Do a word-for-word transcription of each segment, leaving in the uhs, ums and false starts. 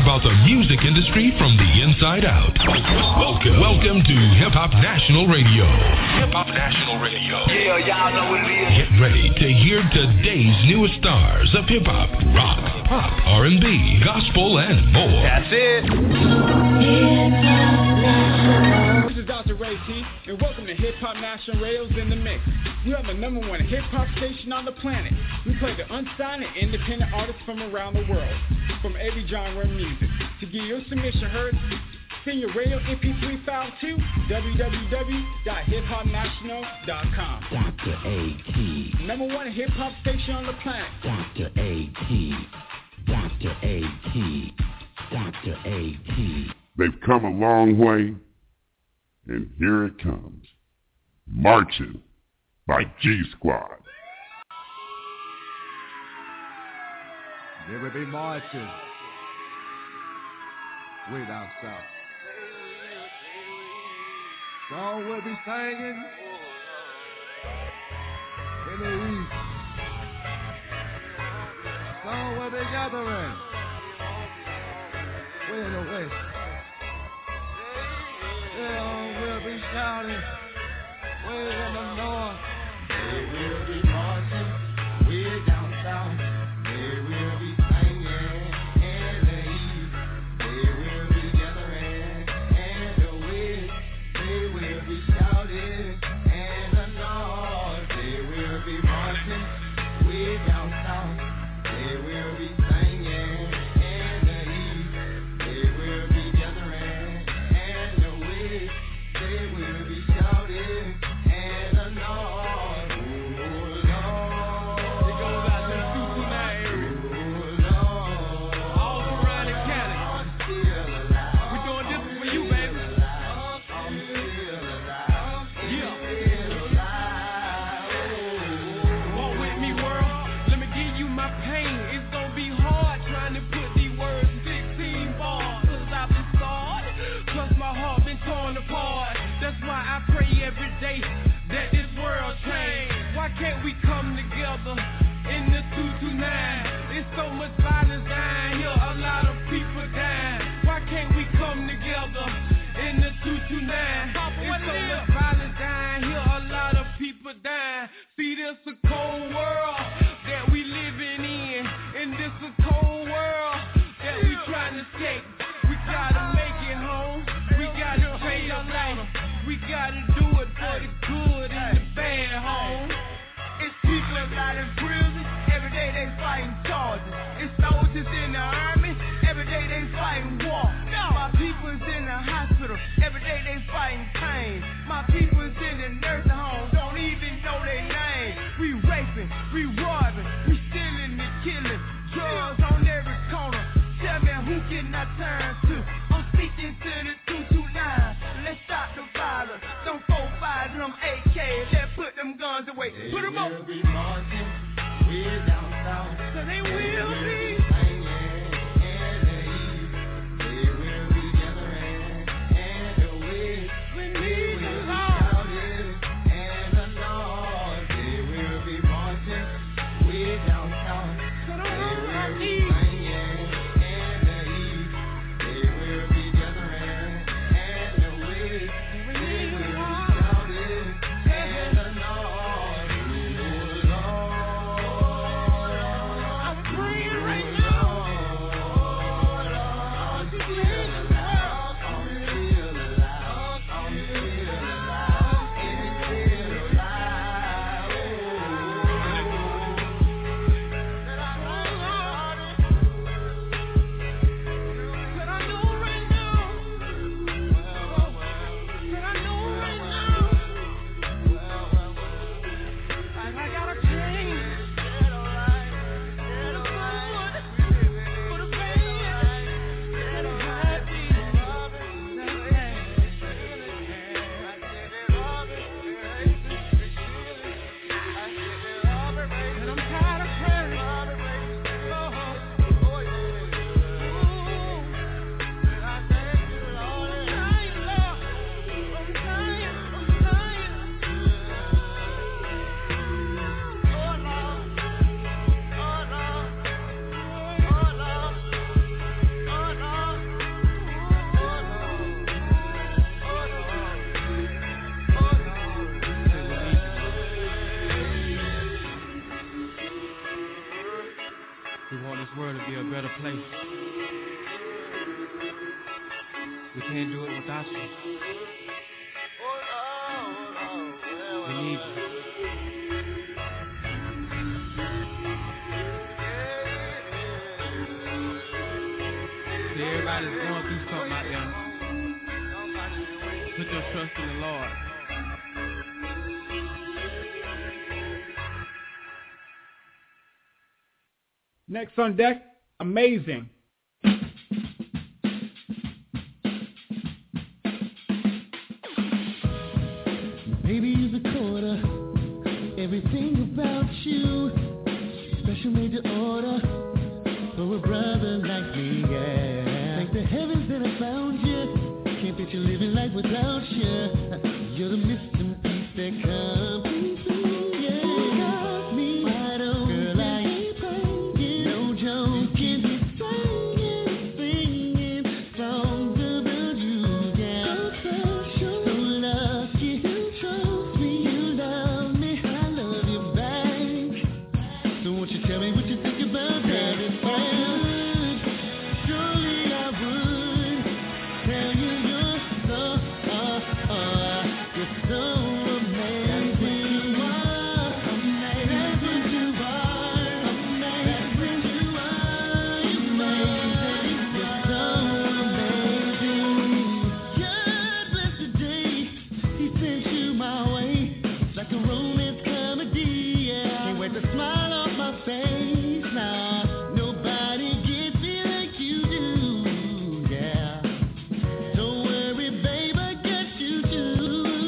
about the music industry from the inside out. Welcome, welcome to Hip Hop National Radio. Hip Hop National Radio. Yeah, y'all know what it is. Get ready to hear today's newest stars of hip hop, rock, pop, R and B, gospel, and more. That's it. This is Doctor Ray T, and welcome to Hip Hop National Radio's in the Mix. We are the number one hip hop station on the planet. We play the unsigned and independent artists from around the world, from every genre of music. To get your submission heard, send your radio M P three file to w w w dot hip hop national dot com. Doctor A T. Number one hip hop station on the planet. Doctor A T. Doctor A T. Doctor A T. They've come a long way, and here it comes. Marching by G Squad. They will be marching way down south. Song will be singing in the east. Song will be gathering way in the west. Song will be shouting way in the north. They will be marching way down south. They will be singing in the east. They will be gathering in the west. They will be shouting in the north. They will be marching way down south. They will be singing in the east. They will be gathering in the west. They will be shouting in the north. That this world change. Why can't we come together in the two two nine? There's so much violence down here, a lot of people dying. Why can't we come together in the two two nine? There's so much violence down here, a lot of people dying. See, this a cold world that we living in, and this a cold world that we trying to take. We gotta make it home. We gotta change our life. We gotta do it for the good and the bad, home. It's people out in prison, every day they fighting charges. It's soldiers in the army, every day they fighting war. My people's in the hospital, every day they fighting pain. My people's in the nursing home, don't even know their name. We raping, we robbing, we stealing and killing. Drugs on every corner, tell me who can I turn to? I'm speaking to the two two nine. Let's stop the violence. Them four five, them A K. Let's put them guns away. They put them up. They will be marching way down south. So they will be singing in the east. They will be gathering in the west. We need the Lord in the north. They will be marching way down south. So they will be singing in the east. They will be gathering in the west. They will be shouting in the north. I'm praying right now. world to be a better place. We can't do it without you. We need you. See, everybody's going through something out there. Put your trust in the Lord. Next on deck, Amazing. Baby, you're the quarter. Everything about you. Special made to order for a brother like me, yeah. Thank the heavens that I found you. Can't picture living life without you. You're the missing piece that comes through, yeah. Got me wide open. Girl, I ain't playing. No joking. Singing, singing songs about you, yeah. So special, so lucky. You chose me, you love me. I love you back. So won't you tell me what you think about that? If I would, surely I would tell you you're so, uh, uh, you're so amazing. You are amazing. That's what you are. Amazing. That's what you are. Amazing. You're so amazing. God bless the day He sent you my way. It's like a romance comedy, yeah. Can't wait to smile off my face now. Nobody gets me like you do, yeah. Don't worry, babe, I got you too,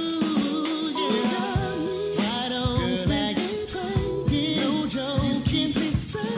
yeah. Wide open, girl, I ain't playing. No joking, singing,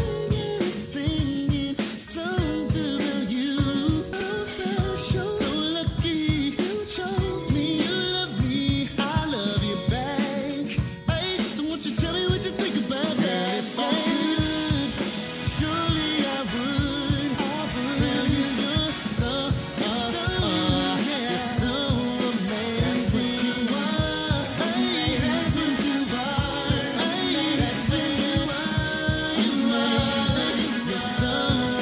singing songs about you. So special, so lucky. You chose me, you love me, I love you back. Hey, so won't you tell me what you think about that? If I could, surely I would. Tell you you're so, uh, uh, you're so amazing. You are, hey, that's what you are. Hey, that's what you are. You are, you're so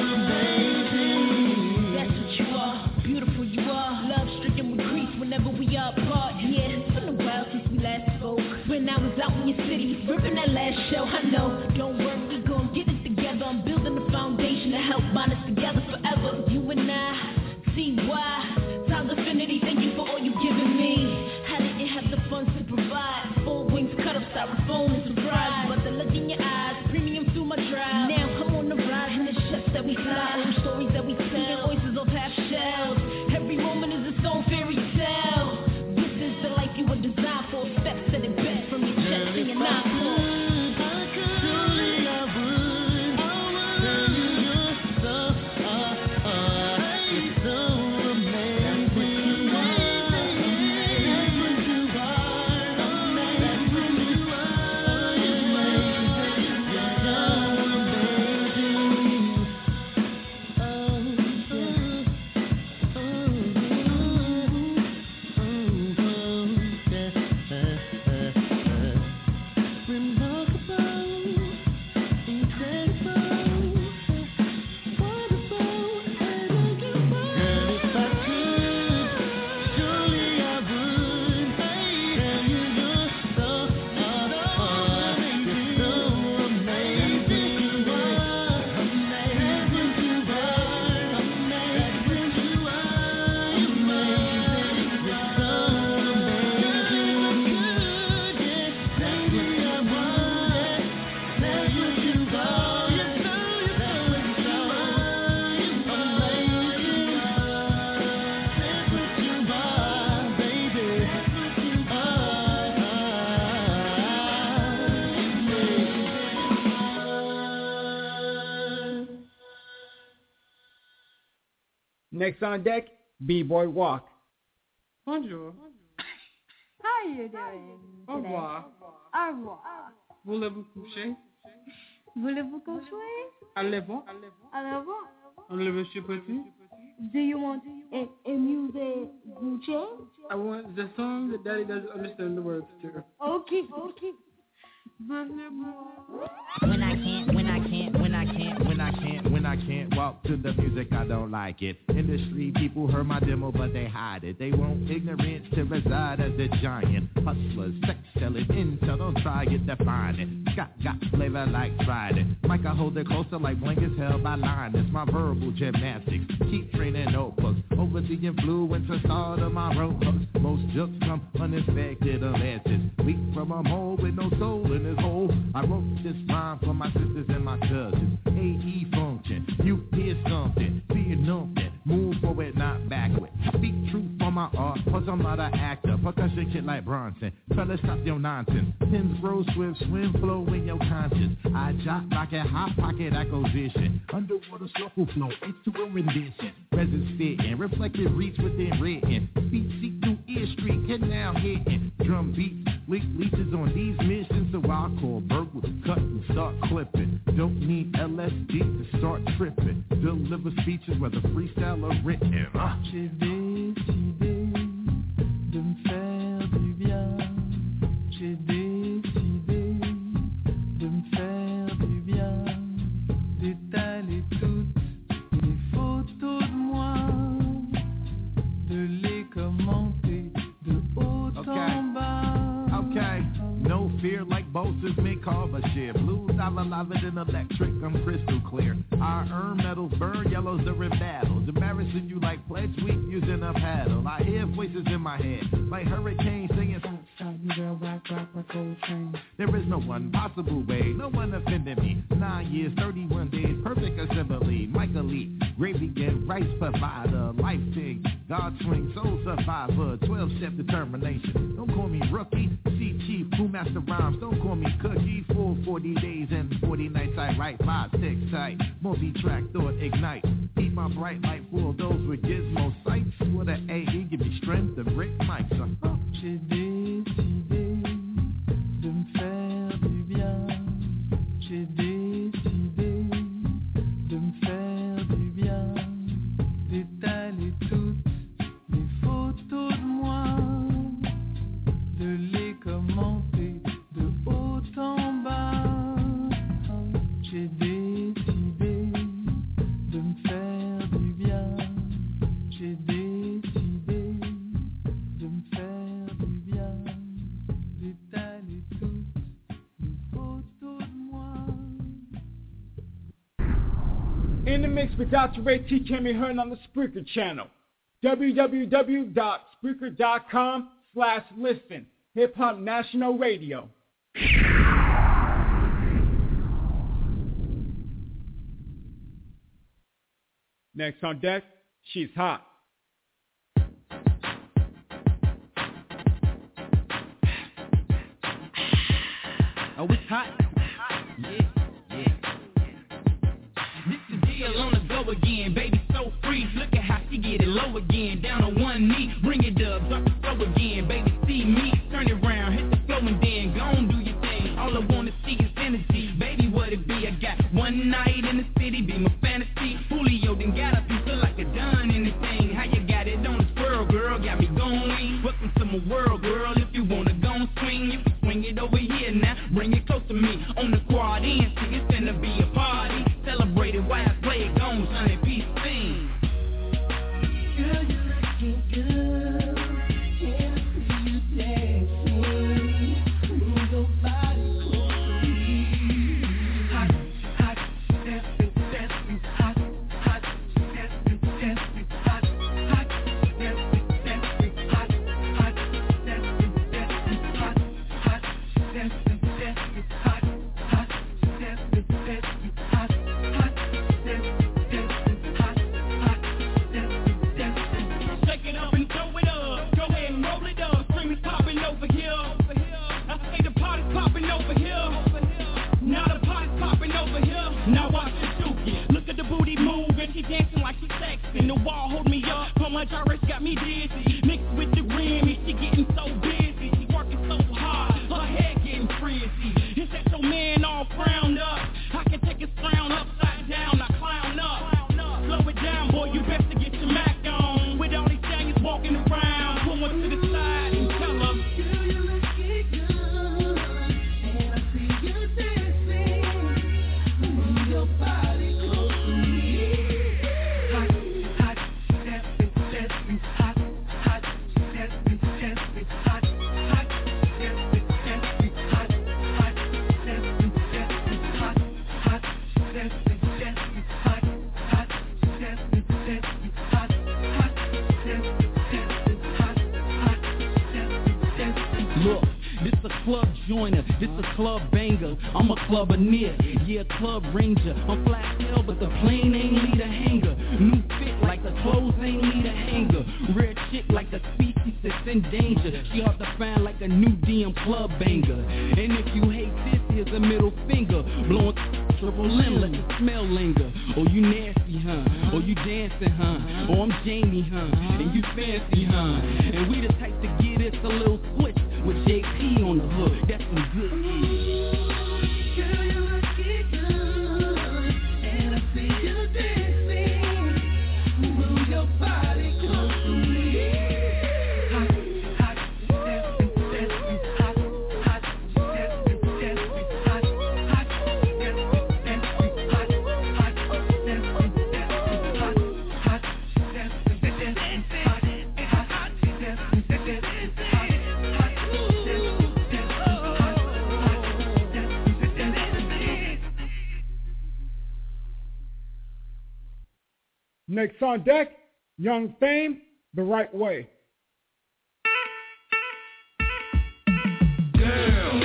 amazing. That's what you are, beautiful you are. Love stricken with grief whenever we are apart. Yeah, it's been a while since we last spoke. When I was out in your city, ripping that last show. I know, don't worry, we gon' get it together. I'm building a foundation to help bind us together forever. You and I, see why. Times affinity, thank you for all you given me. I didn't have the funds to provide. Four wings cut up, styrofoam and surprise. But the look in your eyes, premium through my drive. Now I'm on the ride, and it's just that we fly. Old stories that we tell, voices of half shells. Every moment is its own fairy tale. This is the life you were designed for. Steps to the best from your chest to your nine core. Surely I would. Tell you you're so, uh, uh, you're so amazing. You are, that's what you are. That's what you are. You're amazing. You're so amazing. Oh, oh, oh, remarkable, incredible, wonderful, unbelievable. Girl, if I could, surely I would. Tell you you're so, uh, uh, you're so amazing. You are, that's what you are. That's what you are. You're amazing. You're so amazing. That's what I want. That's what you are. That's what you are. Amazing. That's what you are, baby. That's what you are. Next on deck, B-Boy Walk. Bonjour. How you doing Au today? revoir. Au revoir. Voulez-vous coucher? Voulez-vous coucher? Allez-vous? Au revoir. Enlevez-vous petit? Do you want a, a music Gucci? I want the song that Daddy doesn't understand the words to. Okay, okay. When I can't, when I can't, when I can't, when I can't, when can't walk to the music, I don't like it. Industry people heard my demo, but they hide it. They want ignorance to reside as a giant. Hustlers, sex selling, intel, don't try it, define it. Scott got flavor like Friday. Mike, I hold it closer like blankets held by Linus. My verbal gymnastics, keep training notebooks. Over the influence of start of my road hooks. Most jokes come unexpected avances. Weak from a mole with no soul in his hole. I wrote this rhyme for my sisters and my cousins. A E function, you hear something, fear nothing. Move forward, not backward. Speak truth on my art, plus I'm not an actor. Percussion kid like Bronson. Fellas, stop your nonsense. Pins grow swift, swim, flow in your conscience. I jot rocket, hot pocket acquisition. Underwater circle flow, into a rendition. Presence fitting, reflective reach within written. Feet seek through ear street, get now hitting. Drum beats, leak leeches on these missions. So I call Berg with a cut and start clipping. Don't need L S D to start tripping. Deliver speeches whether freestyle or written. Uh. J'ai décidé de me faire du bien. J'ai décidé de me faire du bien. D'étaler toutes les photos de moi. De les commenter de haut okay. en bas. Okay. No fear like bolsters may carve a share. Blues, I'm alive and electric, I'm crystal clear. I earn metals, burn yellows during battles. Embarrassing you like pledge week using a paddle. I hear voices in my head, like hurricanes singing. Girl, rock, rock, rock, old train. There is no one possible way, no one offended me. Nine years, thirty-one days, perfect assembly. Michael Lee, gravy and rice provider. Life thing, God swing, soul survivor. twelve-step determination. Don't call me rookie. See chief, who master rhymes. Don't call me cookie. Full forty days and forty nights. I write five, six tight. Multi-track thought ignite. Keep my bright light for those with gizmo sights. With an A E, give me strength to break mics. Uh-huh. J'ai décidé de me faire du bien. J'ai décidé de me faire du bien. D'étaler toutes les photos de moi. De les commenter de haut en bas. J'ai décidé de me faire du bien. J'ai décidé de me faire du bien. D'étaler toutes les photos de moi. In the mix with Doctor Ray T can be heard on the Spreaker channel. w w w dot spreaker dot com slash listen. Hip Hop National Radio. Next on deck, she's hot. Oh, it's hot. Yeah, yeah. This is deal on the go again, baby, so free. Look at how she get it low again, down on one knee. Bring it up, drop the flow again, baby, see me. Turn it around, hit the flow and then go on, do your thing. All I wanna see is energy, baby, what it be? I got one night in the city, be my fantasy. Julio done got up, you feel like a done anything. How you got it on the swirl, girl, got me going. Welcome to my world, girl, if you wanna go and swing, you can swing it over here now. Bring it close to me, on the quad in, see it's gonna be a party. Celebrate it while I play it, gone, son, and peace sing. Girl, you're looking good. Can't see you dancing. Move your body close to me. Hot, hot, dancing, dancing, hot, hot, dancing, dancing, hot, hot, dancing, dancing, hot, hot, dancing, dancing, hot, hot, dancing, dancing, hot, hot, dancing, dancing, hot, hot, dancing, dancing, hot, hot, dancing, dancing. Shake it up and throw it up. Go ahead and roll it up. Scream is popping over here. I say the party's popping over here. Now the party's popping over here. Now watch the dookie. Look at the booty move and she dancing like she's sexing. The wall hold me up. So much Irish got me dizzy. Mixed with the Grammy, she getting so busy. She working so hard, her head getting frizzy. It's that your man all frowned up. I can take his frown upside down, I clown up. Slow it down, boy, you best to get your Mac on. With all these giants walking around, pull one to the side and tell them. Girl, you're looking good, and I see you dancing. Move your body close to me. joiner. This a club banger, I'm a clubber near. Yeah, club ranger, I'm fly hell, but the plane ain't need a hanger. New fit like the clothes ain't need a hanger. Rare chick like a species that's in danger. She hard to find like a new D M club banger. And if you hate this, here's a middle finger. Blowing triple M, let the smell linger. Oh, you nasty, huh? Oh, you dancing, huh? Oh, I'm Jamie, huh? And you fancy, huh? And we the type to get us a little switch with J P on the hook. That's some good shit. Girl, you looking good, and I see you dancing. Move your body close to me. Hot, hot, dancing, dancing, hot, hot, dancing, dancing, hot, hot, dancing, dancing, hot, hot, dancing, dancing, hot, hot, dancing, dancing, hot, hot, dancing, dancing, hot. Next on deck, Young Fame, The Right Way. Girl,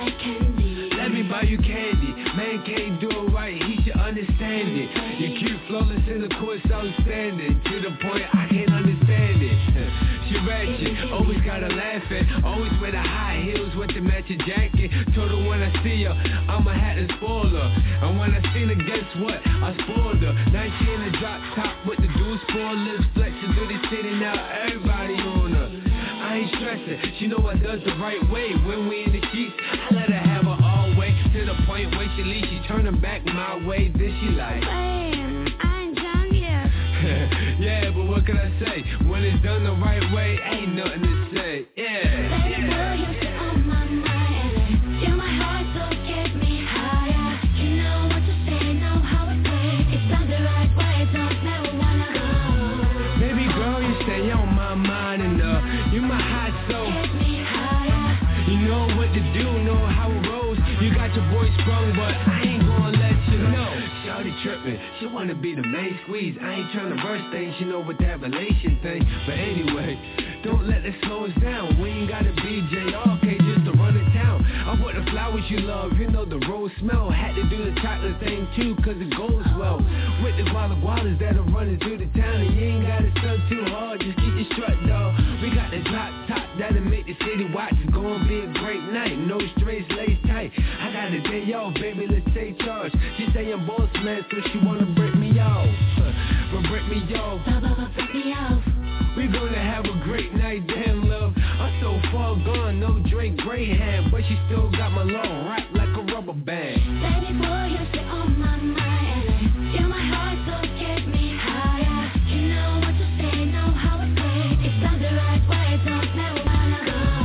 let me buy you candy. Man can't do it right, he should understand it. You cute, flawless in the course, outstanding. To the point I can't understand it. She ratchet, always gotta laugh at. Always wear the high heels with the matching jacket. Told her when I see her, I'ma have to spoil her. And when I seen her, guess what? I spoiled her. Now she in the drop top with the dual spoilers. Flexing through the city, now everybody on her. I ain't stressing, she know I does the right way. When we in the sheets, I let her have her all way. To the point where she leaves, she turning back my way. Then she like, Damn, I ain't done yet. yeah, but what can I say? When it's done the right way, ain't nothing to say. Yeah, Baby, yeah. girl, you sit on my mind. You're my heart, so get me higher. You know what to say, know how it plays. It's done the right way, don't never wanna go. Baby girl, you stay on my mind and uh, you my hot soul. Get me higher. You know what to do, know how it rolls. You got your boy sprung, but I ain't gonna let you know. Shawty trippin', she wanna be the main squeeze. I ain't tryna rush things, you know with that relation thing. But anyway, don't let that slow us down. We ain't gotta be J R K just to run the town. I want the flowers you love, you know the rose smell. Had to do the chocolate thing too, cause it goes well. With the guala gualas that are running through the town. And you ain't gotta stunt too hard, just keep your strut dog. We got the drop top that'll make the city watch. It's gonna be a great night, no straights lace tight. I got a day off, baby, let's take charge. She say I'm boss man, so she wanna break me off. But break me off, break me off. We gonna have a great night, damn love. I'm so far gone, no Drake Greyhound, but she still got my long rock like a rubber band. Baby boy, you sit on my mind. You're my heart, so get me higher. You know what to say, know how it plays. It's done the right way, don't never wanna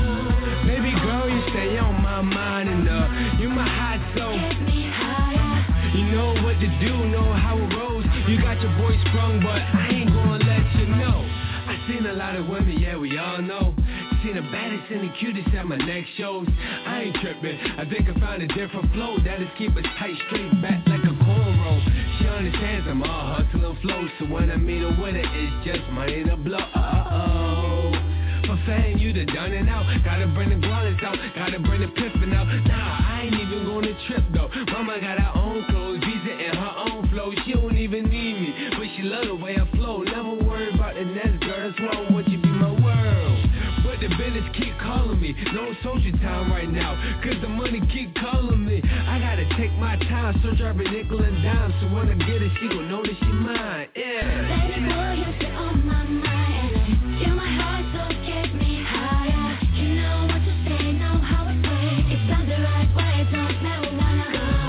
go. Baby girl, you stay on my mind and uh, you my hot soul. Get me higher. You know what to do, know how it rolls. You got your boy sprung, but I ain't gonna let you know. I seen a lot of women, yeah, we all know. Seen the baddest and the cutest at my next shows. I ain't tripping, I think I found a different flow that'll keep us tight, straight back like a cornrow. She understands I'm all hustle and flow, so when I meet her with it, it's just money to blow. Uh-oh. For fame, you done done it out. Gotta bring the gualas out, gotta bring the piffin' out. Nah, I ain't even gonna trip though. Mama got her own clothes, visa and her own flow. She don't even need me, but she love the way I flow. Never worry about the next girl, that's why I want you to be my world. But the business keep calling me, no social time right now, cause the money keep calling me. I gotta take my time, search every nickel and dime, so when I get it, she gon' know that she mine. Yeah. Baby boy, you sit on my mind. You're my heart, so get me higher. You know what to say, know how it plays. It's done the right way, don't never wanna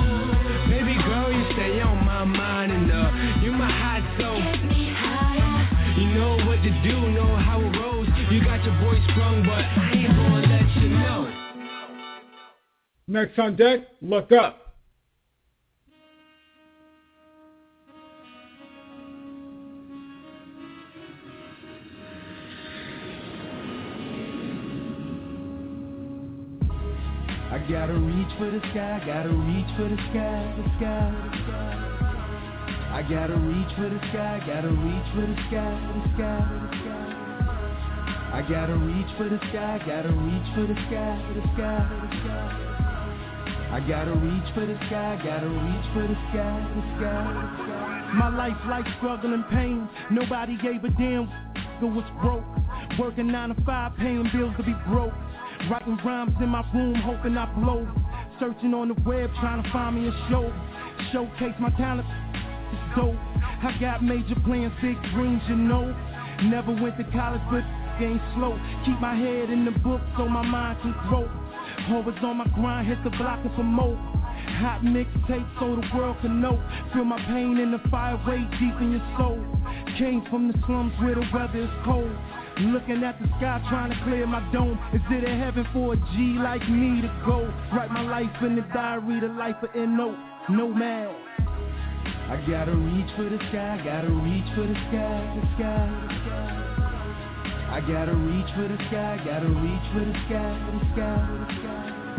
go. Baby girl, you stay on my mind and uh, you my hot soul. Get me higher. You know what to do, know how it rolls. You got your boy sprung, but I ain't gonna let you know. Next on deck, Look Up. I gotta reach for the sky, gotta reach for the sky, the sky, the sky. I gotta reach for the sky, gotta reach for the sky, the sky, the sky. I gotta reach for the sky, gotta reach for the sky, for the sky, for the sky. I gotta reach for the sky, gotta reach for the sky, for the sky, for the sky. My life like struggle and pain. Nobody gave a damn who was broke. Working nine to five, paying bills to be broke. Writing rhymes in my room, hoping I blow. Searching on the web, trying to find me a show. Showcase my talent, it's dope. I got major plans, big dreams, you know. Never went to college, but ain't slow. Keep my head in the book so my mind can grow. Always on my grind, hit the block and promote. Hot mixtape so the world can know. Feel my pain in the fire way deep in your soul. Came from the slums where the weather is cold. Looking at the sky trying to clear my dome. Is it a heaven for a G like me to go? Write my life in the diary, the life of N O. Nomad. I gotta reach for the sky, gotta reach for the sky, the sky, the sky. I gotta reach for the sky, gotta reach for the sky, the sky, the sky.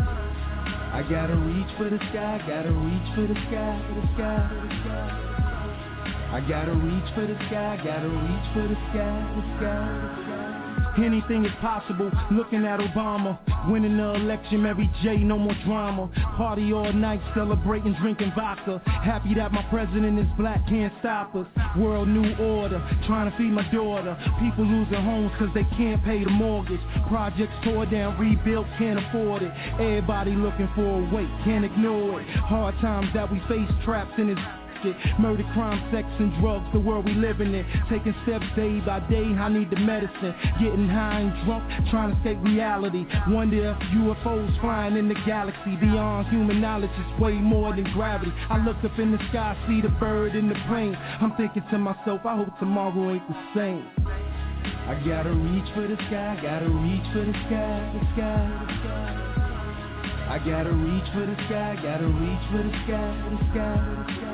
I gotta reach for the sky, gotta reach for the sky, the sky, the sky. I gotta reach for the sky, gotta reach for the sky, the sky, the sky. Anything is possible, looking at Obama. Winning the election, Mary J, no more drama. Party all night, celebrating, drinking vodka. Happy that my president is black, can't stop us. World new order, trying to feed my daughter. People losing homes cause they can't pay the mortgage. Projects tore down, rebuilt, can't afford it. Everybody looking for a way, can't ignore it. Hard times that we face, trapped in this murder, crime, sex, and drugs, the world we living in. Taking steps day by day, I need the medicine. Getting high and drunk, trying to escape reality. Wonder if U F Os flying in the galaxy. Beyond human knowledge is way more than gravity. I look up in the sky, see the bird and the plane. I'm thinking to myself, I hope tomorrow ain't the same. I gotta reach for the sky, gotta reach for the sky, the sky, the sky. I gotta reach for the sky, gotta reach for the sky, the sky, the sky.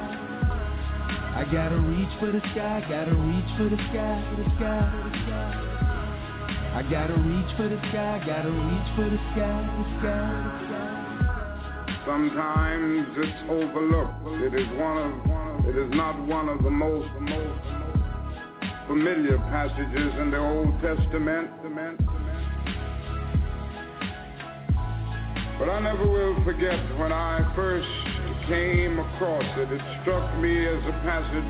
I gotta reach for the sky, gotta reach for the sky, the sky, the sky. I gotta reach for the sky, gotta reach for the sky, the sky, the sky. Sometimes it's overlooked. It is one of, it is not one of the most, the most familiar passages in the Old Testament. But I never will forget when I first came across it. It struck me as a passage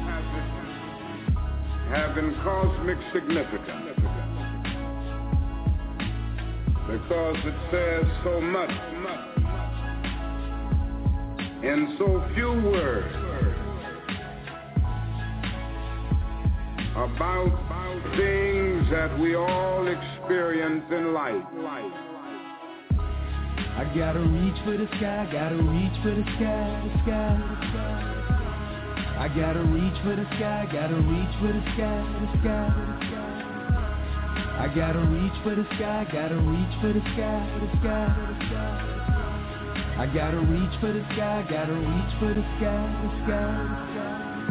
having cosmic significance because it says so much in so few words about things that we all experience in life. I gotta reach for the sky, gotta reach for the sky, the sky, the sky. I gotta reach for the sky, gotta reach for the sky, the sky, the sky. I gotta reach for the sky, gotta reach for the sky, the sky, the sky. I gotta reach for the sky, gotta reach for the sky, the sky, the sky.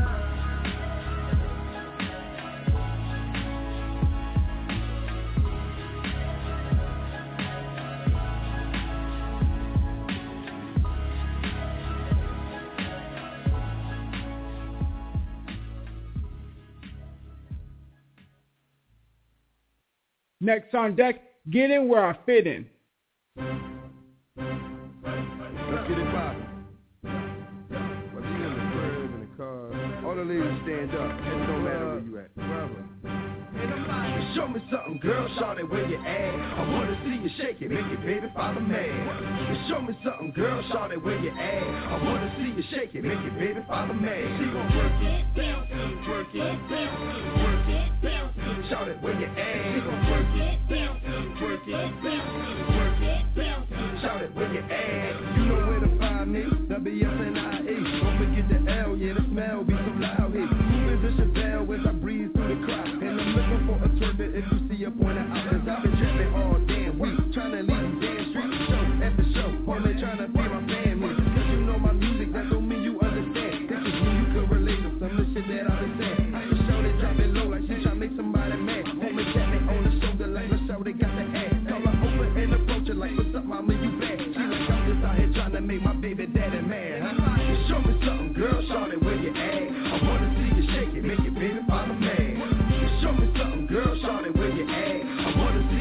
Next on deck, get in where I fit in. Let's get it poppin'. Whether you in the crib, in the car, all the ladies stand up. It don't matter where you at. Brother. Show me something, girl, shout it where you at. I wanna see you shake it, make it, baby, follow me. Show me something, girl, shout it where you at. I wanna see you shake it, make it, baby, follow me. She gon' work it, bounce it, work it, bounce it, work it, bounce it. Shout it where you at. She gon' work it, bounce it, work it, bounce it, work it, bounce it. Shout it where you at. You know where to find me, W S N I E. Don't forget the L, yeah, the smell be so loud here. Moving the Chevelle as I breeze through the crowd. And I'm looking for a twerk if you see a point out. Cause I've been tripping all damn week, trying to leave them damn streets. Show after show, only trying to be my family. Cause you know my music, that don't mean you understand. This is when you can relate to some of the shit that I've been saying. I just show they drop it low like she tryna make somebody mad. Homie tap me on the shoulder like let's show they got the ass. Call her over and approach her like what's up mama, you bad. She like I'm just out here trying to make my baby daddy mad, huh? Show me something, girl, shout it where you at. I wanna see you shake it, make it, baby, follow me. Show me something, girl, shout it where you at. I wanna see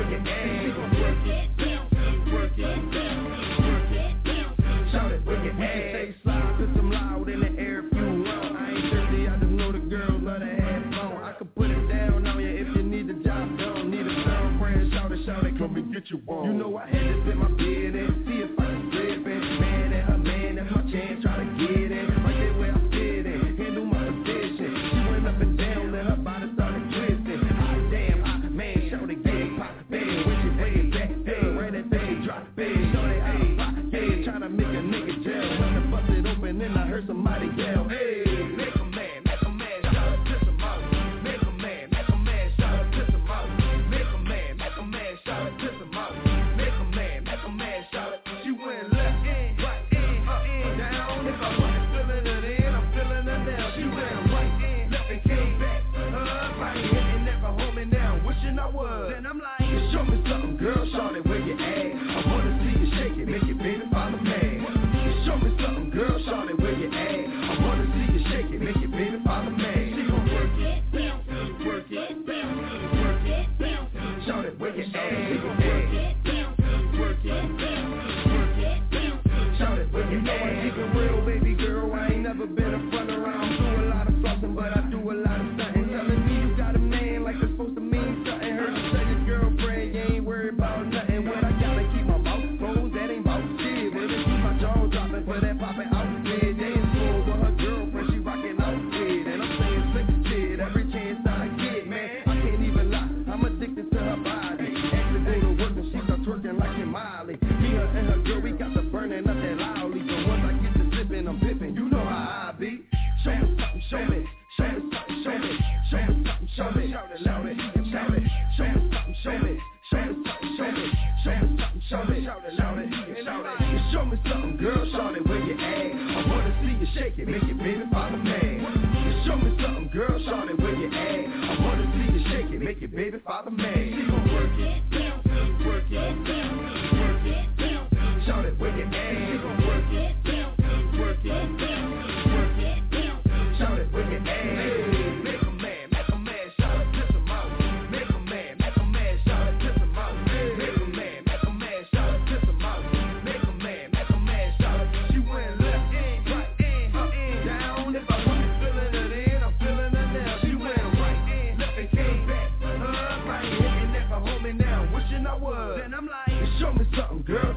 where you at. She gon' work it, bounce, work it, bounce, work it, bounce. Shout it where you at. We can stay slide, put some loud in the air if you want. I ain't thirsty, I just know the girls love to have fun. I could put it down on you if you need the job done. Need a girlfriend, shout it, shout it, come and get you one. You know I had to spit my bid in, see if I can slip in. Man and her man, that's my chance, try to get in. Right there where I fit in, handle my position. She went up and down, and her body started twisting. Hot damn, hot man, shout it, get it, pop, bang. When she way back, bang, right that thing, drop, bang. Shout it, hey, yeah, trying to make a nigga jail. When I bust it open, then I heard somebody yell, hey, make a man, make a man, shout it, piss him out. Make a man, make a man, shout it, piss him out. Make a man, make a man, shout it, piss him out. Make a man, make a man, shout it. She went left in, right in, up and down. If I wasn't feeling it in, I'm feeling it now. She went right in, left and came back, uh, right in, and never hold me now. Wishing I was. Then I'm like, show me something, girl, shout it where you at. I wanna see you shake it, make it, baby, follow me. Show me something, girl, shout it where you at. I wanna see you shake it, make it, baby, follow me. She gon' work it, bounce, work it, bounce, work it, bounce. Shout it where you at. She gon' work it, bounce, work it, bounce, work it, bounce. Shout it where you at. I keep it real, baby girl. I ain't never been a front around. Do a lot of flossing, but I do a lot of stunting. Telling me you got a man like it's supposed to mean something. Heard you say your girlfriend, you ain't worried about nothing. What I gotta keep my mouth closed, that ain't about shit. Baby, keep my jaw dropping for that poppin' outfit. They ain't school with her girlfriend, she rockin' outfit. And I'm saying slick shit every chance I get, man. I can't even lie, I'm addicted to her body. Actually go to work and she start twerking like in Miley. Me, her, and her girl, we got the burning up that loudly. So once I get to sippin', I'm pippin', you know how I be. Show me something, show me, show me something, show me, show me something, show me, shout it, shout it, shout it, show me something, show me, show me something, show me, show me something, show me, shout it, shout it, shout it, show me something, girl, shout it where you at. I wanna see you shake it, make it, baby, follow me. Show me something, girl, shout it where you at. I wanna see you shake it, make it, baby, follow me. She gon' work it, bounce, work it, bounce, work it, bounce. Shout it where you at. She gon' work it, bounce, work it, bounce, work it, bounce. Shout it where you at. Make a man, make a man, shout it, piss him out. Make a man, make a man, shout it, piss him out. Make a man, make a man, shout it, piss him out. Make a man, make a man, shout it. She went left in, right in, up and down. If I wasn't feeling it in, I'm feeling it now. She went right in, left and came back, uh, right in, and never hold me now. Wishing I was. Then I'm like, show me something, girl.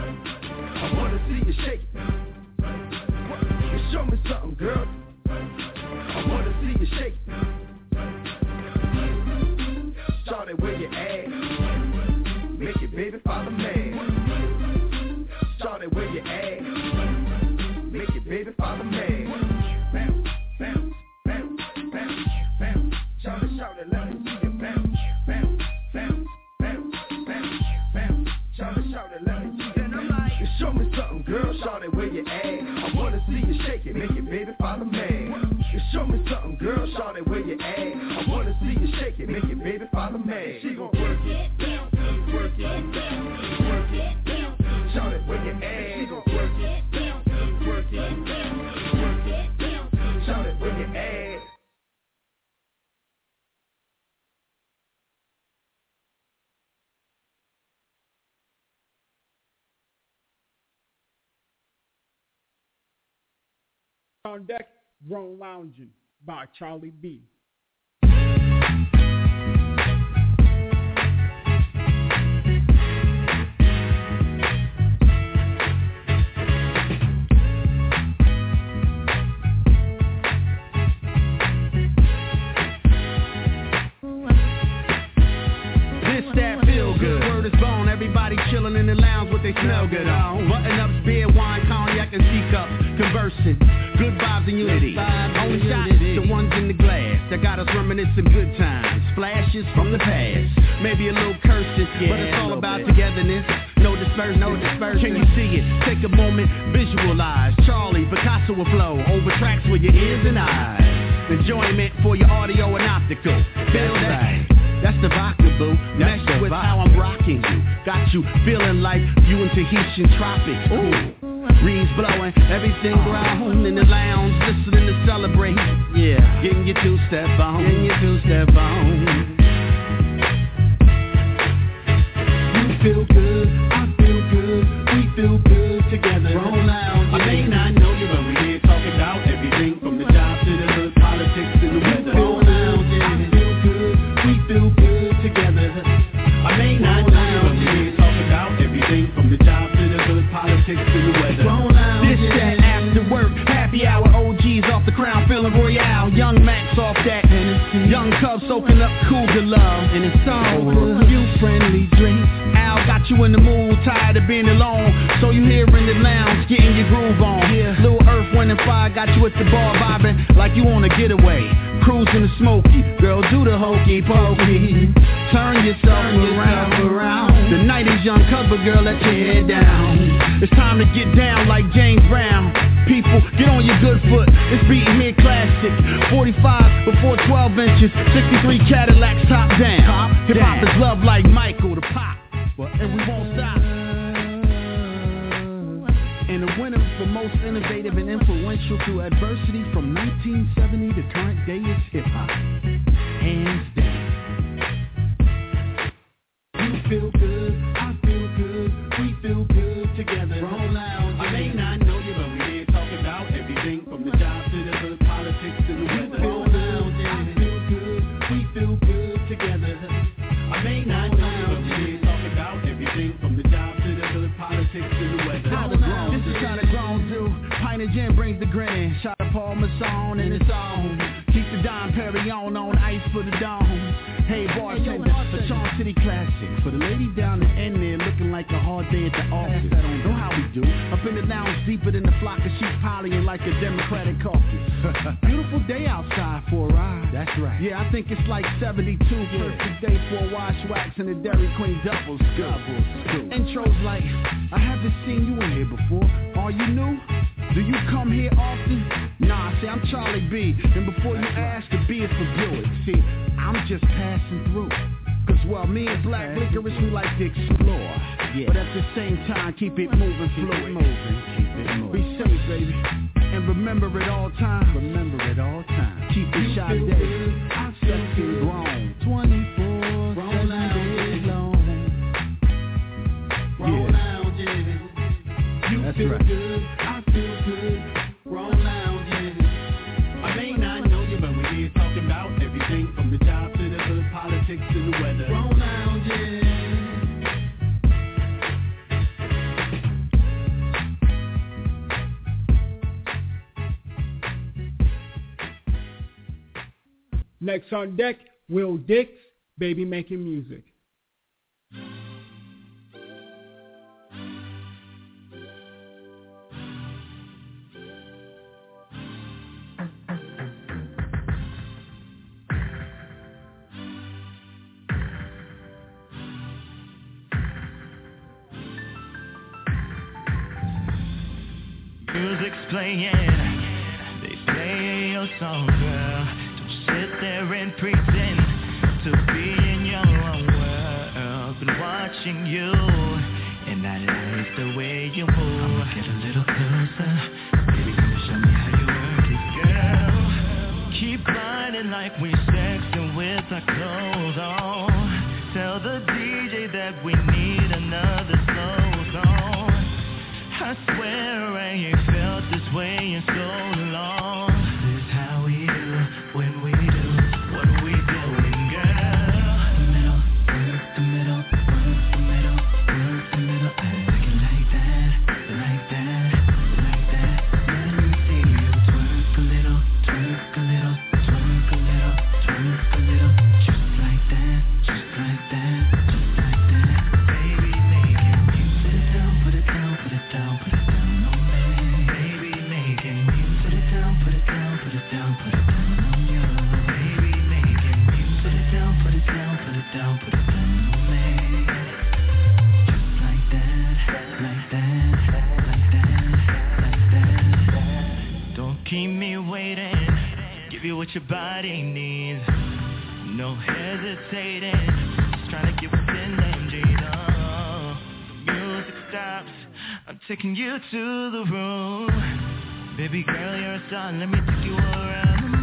I wanna see you shake it. Show me something, girl. I wanna see you shake it. Start it where you at. Make it, baby, follow me. Start it where you at. Make it, baby, follow me. Bounce, bounce, bounce, bounce, bounce. Shout it, shout it, let me see you bounce, bounce, bounce, bounce, bounce, bounce. Shout it, shout it, let me see you. Then I'm like, show me something, girl. Shout it where you at. I wanna see you shake it, make it, baby, follow me. Show me something, girl, shout it where you at. I wanna see you shake it, make it, baby, follow me. She gon' work it, bounce, work it, bounce, work it, bounce. Shout it where you at. She gon' work it, bounce, work it, bounce, work it, bounce. Shout it where you at. On deck, Grown Lounging by Charlie B. Everybody chillin' in the lounge with they smell good on. Button ups, beer, wine, cognac, and teacups. Conversing, good vibes and unity. Only shots, the ones in the glass that got us reminiscing good times. Flashes from the past, maybe a little curses, yeah, but it's all about bit. Togetherness. No dispersion, no dispersion. Can you see it? Take a moment, visualize. Charlie, Picasso will flow over tracks with your ears and eyes. Enjoyment for your audio and optical. Feel that? Right. That's the vodka, boo. Mesh with vibe. How I'm rocking you. Got you feeling like you in Tahitian tropics. Ooh. Breeze blowing, everything ground in the lounge, listening to celebrate. Yeah, getting your two-step on, getting your two-step on. Cubs soaking up cougar love. And it's all for you friendly drinks. Al got you in the mood, tired of being alone. So you here in the lounge, getting your groove on. Yeah. Little Earth, Wind and Fire got you at the bar vibing like you on a getaway. Cruising the smoky, girl do the hokey pokey. Turn yourself around, around. The night is young, cover girl, let your head down. It's time to get down like James Brown. People, get on your good foot. This beating here classic. forty-five before twelve inches. sixty-three Cadillacs top down. Hip hop is love like Michael the Pop. And we won't stop. And the winner for most innovative and influential through adversity from nineteen seventy to current day is hip hop. Hands down. You feel good, I feel good, we feel good together. Roll lounge. I may not know you, but we here talking about everything from the job to the hood, politics to the weather. Roll lounge. I feel good, we feel good together. I may not know you, but we here talking about everything from the job to the hood, politics to the weather. This is how the grown do. Pint of gin brings the grin. Shot of Paul Masson and it's on. Keep the Dom Perignon on ice for the dome. Hey bartender, a Charm City classic. For the lady down the end there looking like a hard day at the office. I don't know how we do. Up in the lounge deeper than the flock of sheep polying like a Democratic caucus. Beautiful day outside for a ride. That's right. Yeah, I think it's like seventy-two. Perfect day for a wash wax and a Dairy Queen double scoop. Intros like, I haven't seen you in here before. Are you new? Do you come here often? Nah, see, I'm Charlie B. And before you ask, the B is for Buick. See, I'm just passing through. Cause well, me and Black Licorice, we like to explore. Yeah. But at the same time, keep it moving, fluid. Moving, keep it moving. Be safe, baby. And remember at all times. Remember at all times. Keep it shot day. I'm sexy and grown. twenty-four, seven days long. Roll lounge, yeah. You That's feel right. good. I feel good. Roll lounge, yeah. I may not know you, but we're here talking about everything from the job to the hood, politics to the weather. Roll lounge, yeah. Next on deck, Will Dix, Baby Making Music. Music's playing, they play your song, girl. Don't sit there and pretend to be in your own world. Been watching you, and I like the way you move. I'ma get a little closer, baby, come and show me how you work it, girl. Keep riding like we sexing with our clothes on. Tell the D J that we need another slow song. I swear I ain't felt this way in so long. This is how we do when we do what we doing, girl. The middle, work the middle, work the middle, work the middle. I like it like that, like that, like that. Let me see you twerk a little, twerk a little, twerk a little, twerk a little. Just like that, just like that, just like that. Baby, make it music. Put it down, put it down, put it down. Put it down on me. Baby, making music. Put it down, put it down, put it down, put it down on you. Baby, making music. Put it down, put it down, put it down, put it down on me. Just like that, like that, like that, like that. Don't keep me waiting. Give you what your body needs. No hesitating. Just trying to get within them G's. Oh, the music stops. I'm taking you to the room. Baby girl, you're a star. Let me take you around the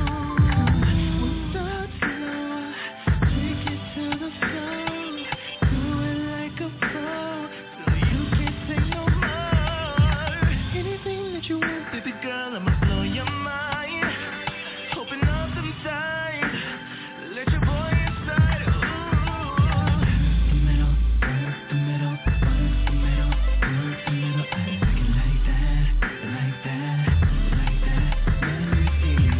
moon. We'll start slow. Take it to the floor. Do it like a pro. Till you can't say no more. Anything that you want, baby girl, I'ma blow your mind. Open up them tight. Let your boy inside. Ooh. The middle, work the middle, work the middle, work the middle. I like it like that, like that, like that. Let me see you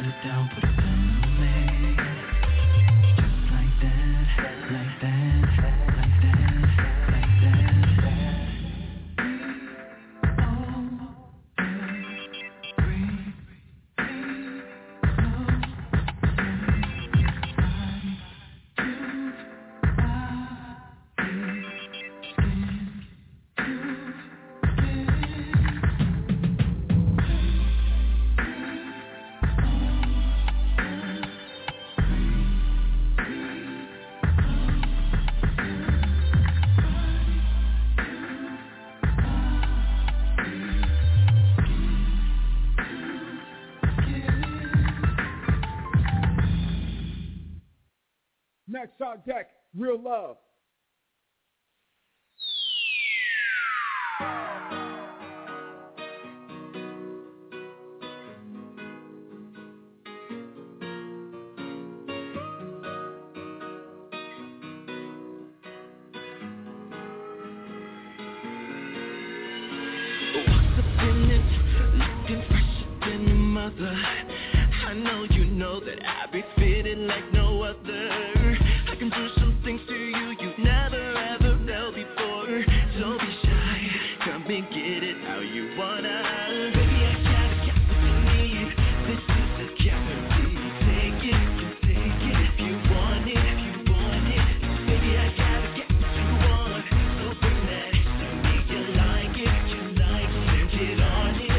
it down, put it down on me. Just like that, like that, like that, like that. Next on deck, Real Love. I know you know that I be feeling like no other. I can do some things to you you've never ever felt before. Don't be shy, come and get it how you wanna. Baby, I gotta get what you need. This is a guarantee. Take it, you take it if you want it, if you want it. Baby, I gotta get what you want. So bring that to me. You like it, you like it, then get on it.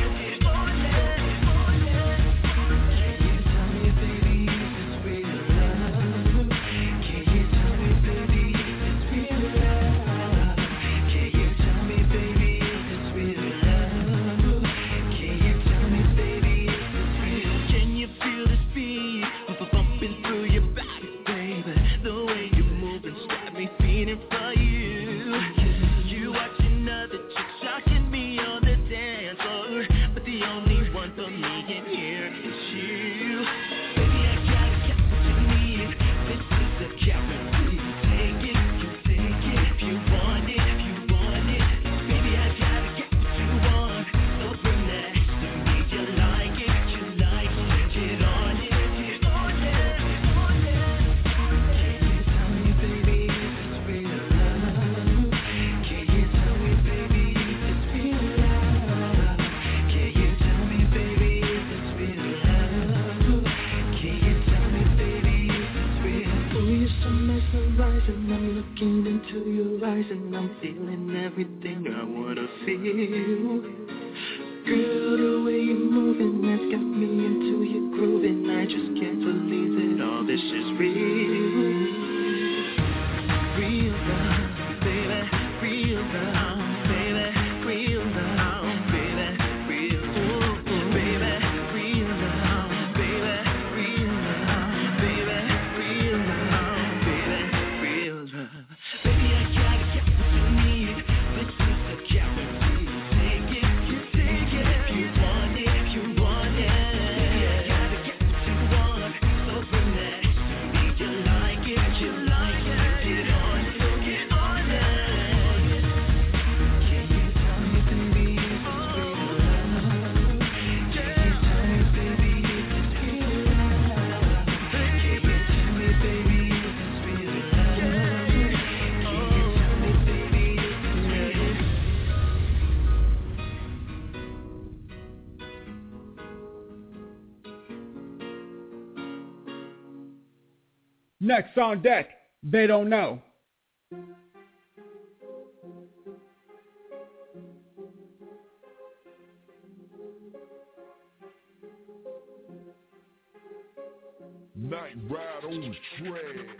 Next on deck, They Don't Know. Night ride on the track.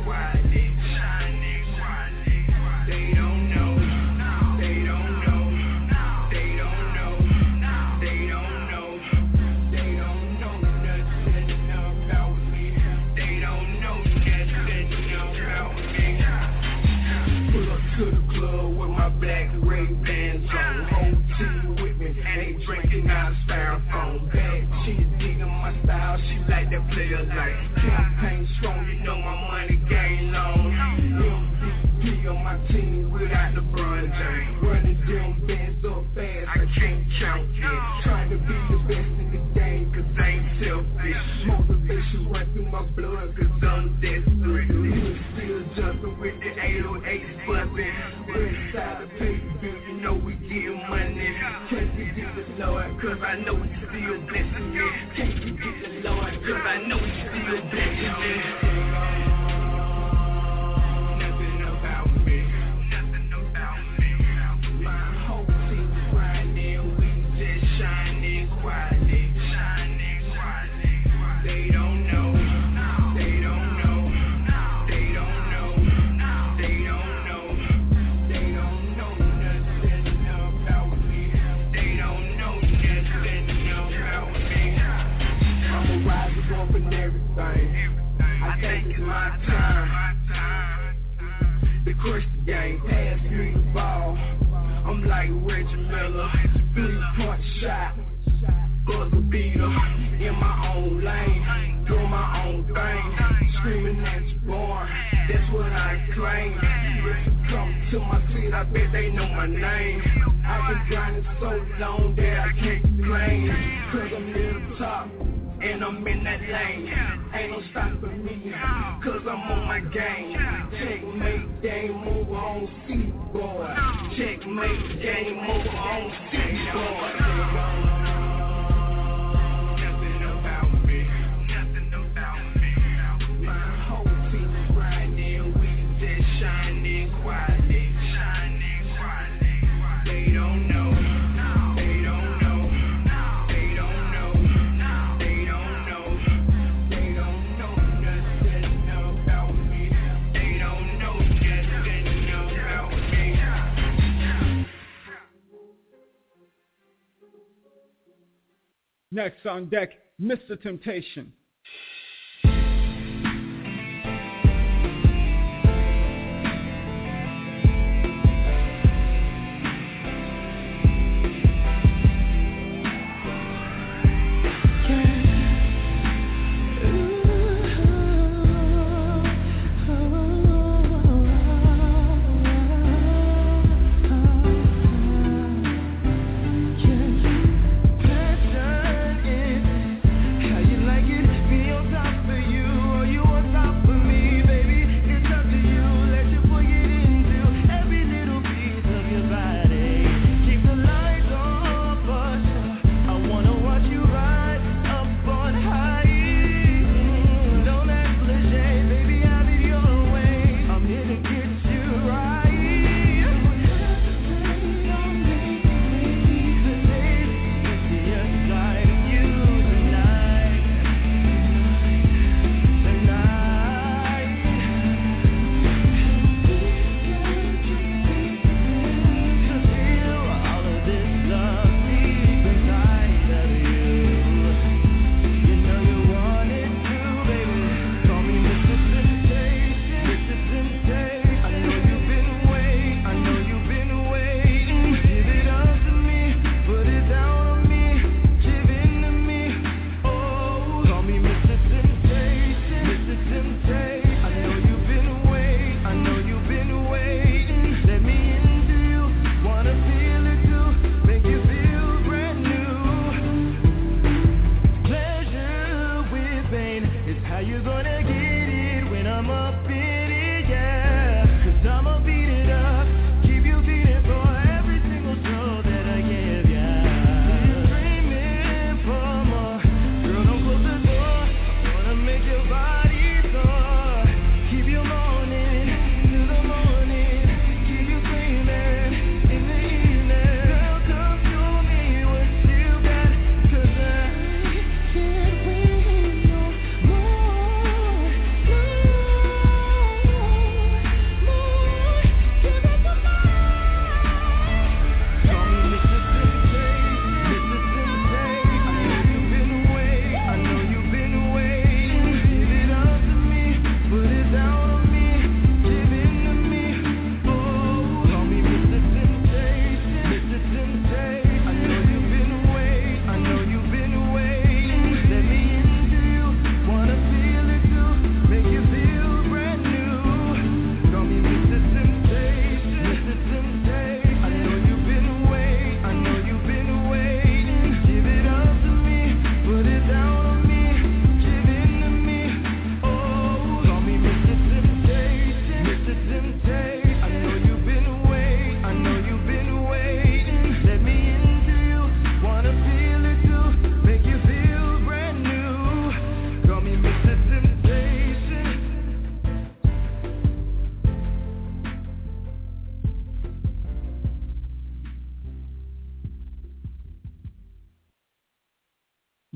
They don't know, they don't know. to the club with my black Ray-Bans on. Whole team with me, ain't drinking out of styrofoam. Bad chick digging my style, she like that player like. Campaign strong, you know my money game long. M V P on my team without the LeBron James. Running them bands so fast, I can't count it. Trying to be the best in the game, cause I ain't selfish. Motivation run through my blood, cause I'm desperate. Still jumping with the eight oh eight buzzing. We're inside the paper bill, you know we get money. Can't forget the Lord, cause I know He's still blessing me. Can't forget the Lord, cause I know He's still blessing me. Nothing about me, nothing about me. My whole team grinding, we just shining quietly, shining quietly. They don't know, they don't know, they don't know, they don't know, they don't know nothing about me. They don't know nothing about me. I'm a riser up in everything. I think it's my time. The Christian game, pass me the ball. I'm like Reggie Miller, three-point shot, buzzer beater, in my own lane, doing my own thing, screaming at your born, that's what I claim. Come to my seat, I bet they know my name. I've been grinding so long that I can't complain, cause I'm near the top. And I'm in that lane, ain't no stopping me, cause I'm on my game. Checkmate, game over on seaboard. Checkmate, game over on seaboard. Nothing about me, nothing about me. My whole team is grinding, we just shining quietly, shining quietly. They don't know. Next on deck, Mister Temptation. How you like it?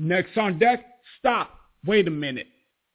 Next on deck, Stop. Wait a minute.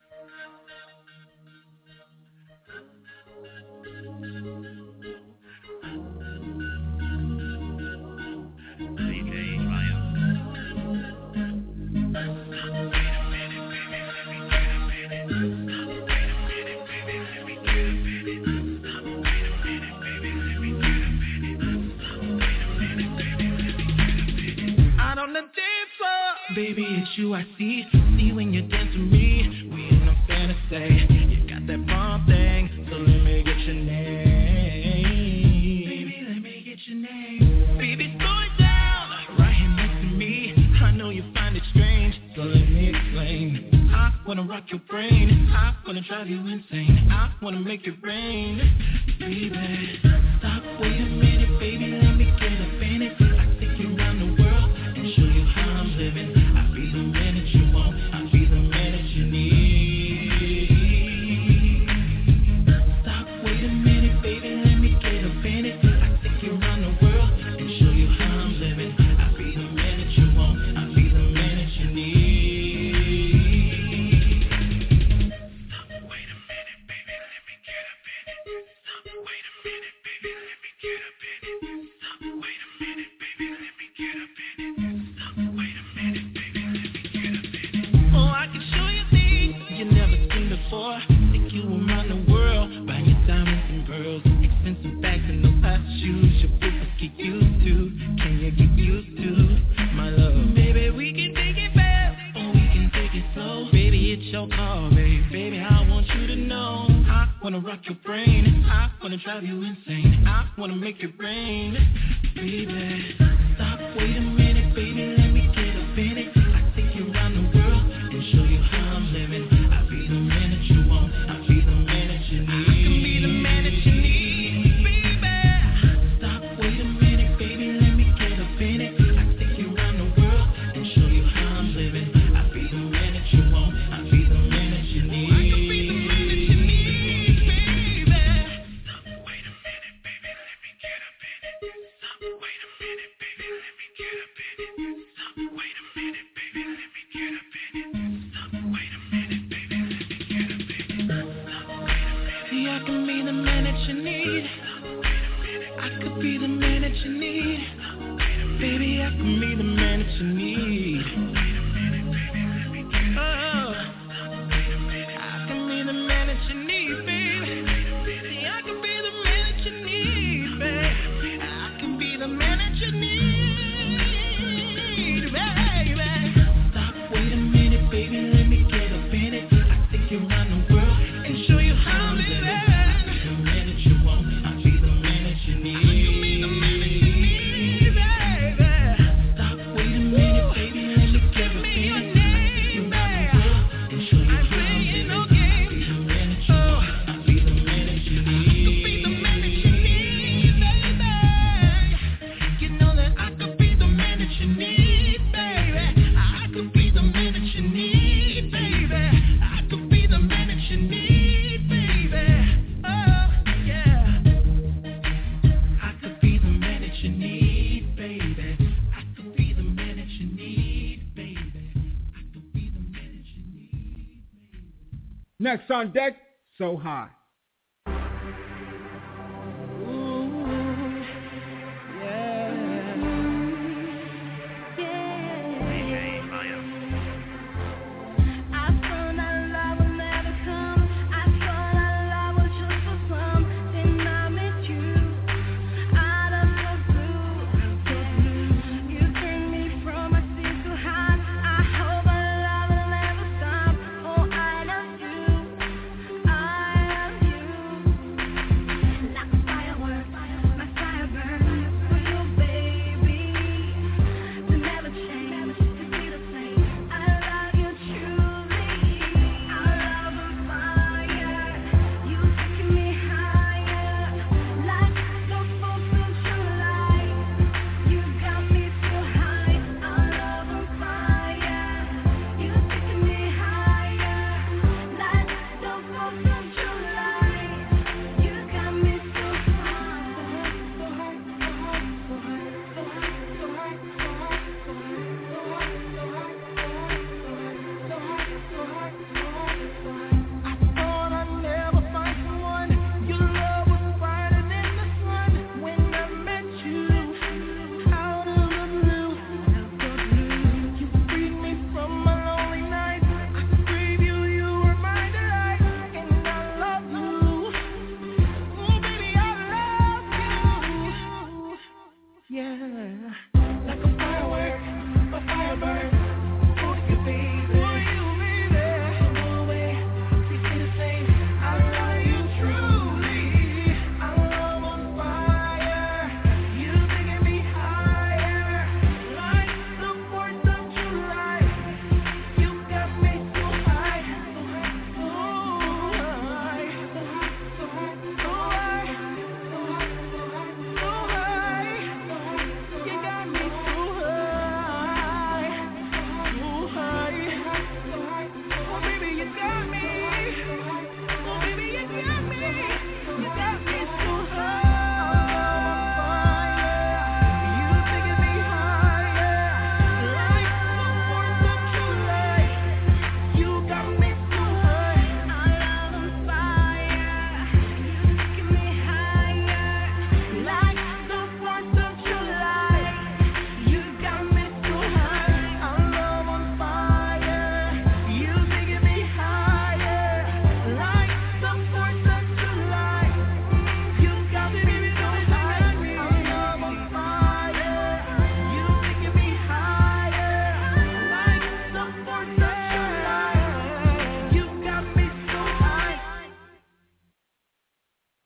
Baby, it's you I see. See when you dance with me. We in a fantasy. You got that bomb thing, so let me get your name. Baby, let me get your name. Baby, slow it down, right here next to me. I know you find it strange, so let me explain. I wanna rock your brain. I wanna drive you insane. I wanna make it rain. Baby, stop, wait a minute, baby, let me get a minute. I take you around the world and show you how I'm living. Next on deck, So High. I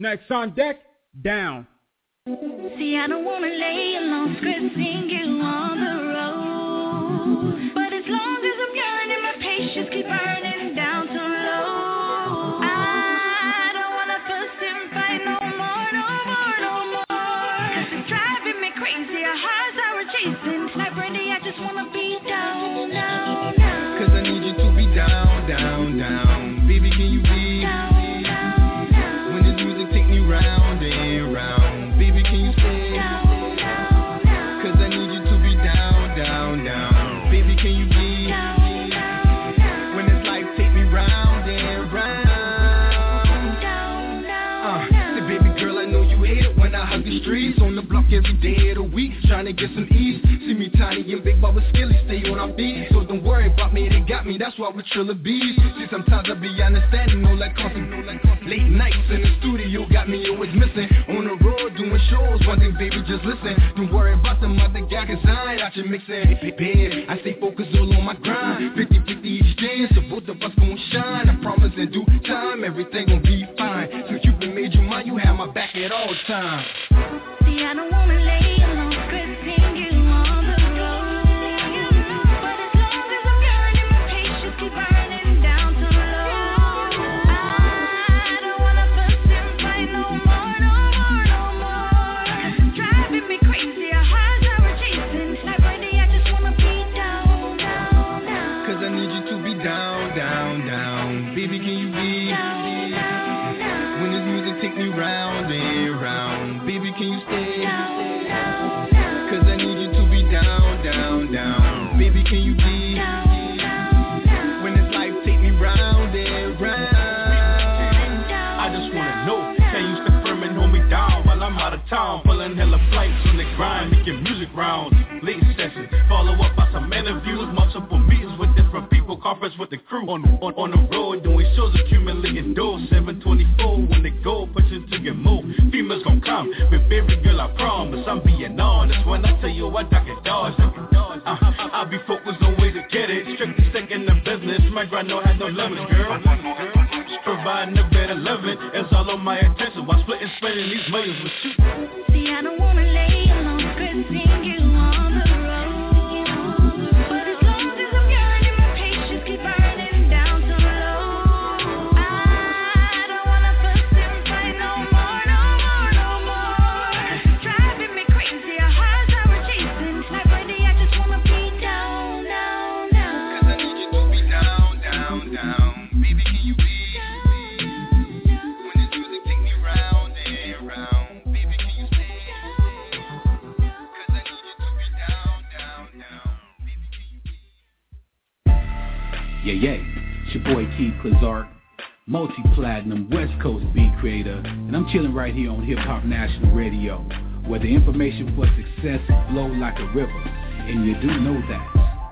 Next on deck, Down. See, I don't wanna lay alone, stressing you on the road. But as long as I'm yearning, my patience keep burning down too low. I don't wanna fuss and fight no more, no more, no more. 'Cause it's driving me crazy, our hearts are chasing. Like Brandy, I just wanna be down, down, down. 'Cause I need you to be down, down, down. Baby, can you be down, down, down. When this music take me round and round. Baby, can you stay down, down, down. 'Cause I need you to be down, down, down. Baby, can you be down, down, down. When this life take me round and round. Down, down, uh, say, baby girl, I know you hate it when I hug the streets. On the block every day of the week, trying to get some ease. See me tiny and big, but with skilly, stay on our feet. So don't worry about me, they got me, that's why we Trilla bees. See, sometimes I be understanding, no like constant, no like constant. Late nights in the studio, got me always missing. On the road, doing shows, one thing, baby, just listen. Don't worry about them other guys, cause I ain't out here mixing. Baby, I stay focused all on my grind. fifty fifty each day, so both of us gon' shine. I promise in due time, everything gon' be fine. Since you been made your mind, you have my back at all times. See, I don't wanna lay alone, stressing you on the road. But as long as I'm yearning, my patience keep burning down too low. I don't wanna fuss and fight no more, no more, no more. 'Cause it's driving me crazy, our hearts are chasing. Like Brandy, I just wanna be down, down, down. 'Cause I need you to be down, down, down. Baby, can you be down, down, down. When this music take me round and round. Baby, can you stay down, down, down. 'Cause I need you to be down, down, down. Baby, can you be down, down, down. When this life take me round and round. I just wanna know, can you step firm and hold me down while I'm out of town? Pulling hella flights on the grind, making music rounds. Late sessions, follow up by some interviews, multiple meetings with different people, conference with the crew. On on, on the road, doing shows, accumulating dough. seven twenty-four when they go, pushing to get more. Females gon' come, but baby girl, I promise I'm being honest. When I tell you what I can dodge, uh, I'll be focused on way to get it. Strictly sticking to business, my grind don't have no limits, girl. Providing a better living, it's all on my attention. While splitting, spending these millions with you. See, I don't wanna lay alone, stressing you on the road. But as long as I'm yearning, my patience keep burning down too low. I don't wanna fuss and fight no more, no more, no more. 'Cause it's driving me crazy, our hearts are chasing. Like Brandy, I just wanna be down, down, down. 'Cause I need you to be down, down, down. Baby, can you be? When this music take me round and round. Baby, can you stay? 'Cause I need you to be down, down, down. Baby, can you be? Yeah, yeah, it's your boy Keith Clark, multi-platinum West Coast beat creator, and I'm chilling right here on Hip Hop National Radio, where the information for success flow like a river, and you do know that.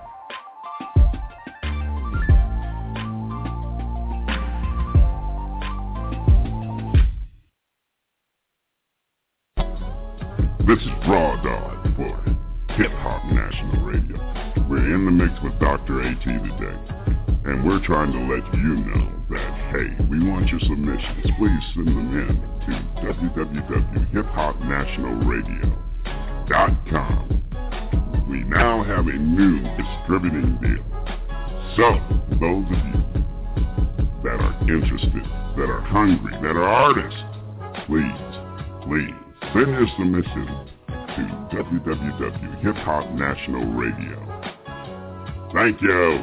This is Raw Dog for Hip Hop National Radio. We're in the mix with Doctor A T today, and we're trying to let you know that, hey, we want your submissions. Please send them in to w w w dot hip hop national radio dot com. We now have a new distributing deal. So, those of you that are interested, that are hungry, that are artists, please, please, send your submission to w w w dot hip hop national radio. Thank you.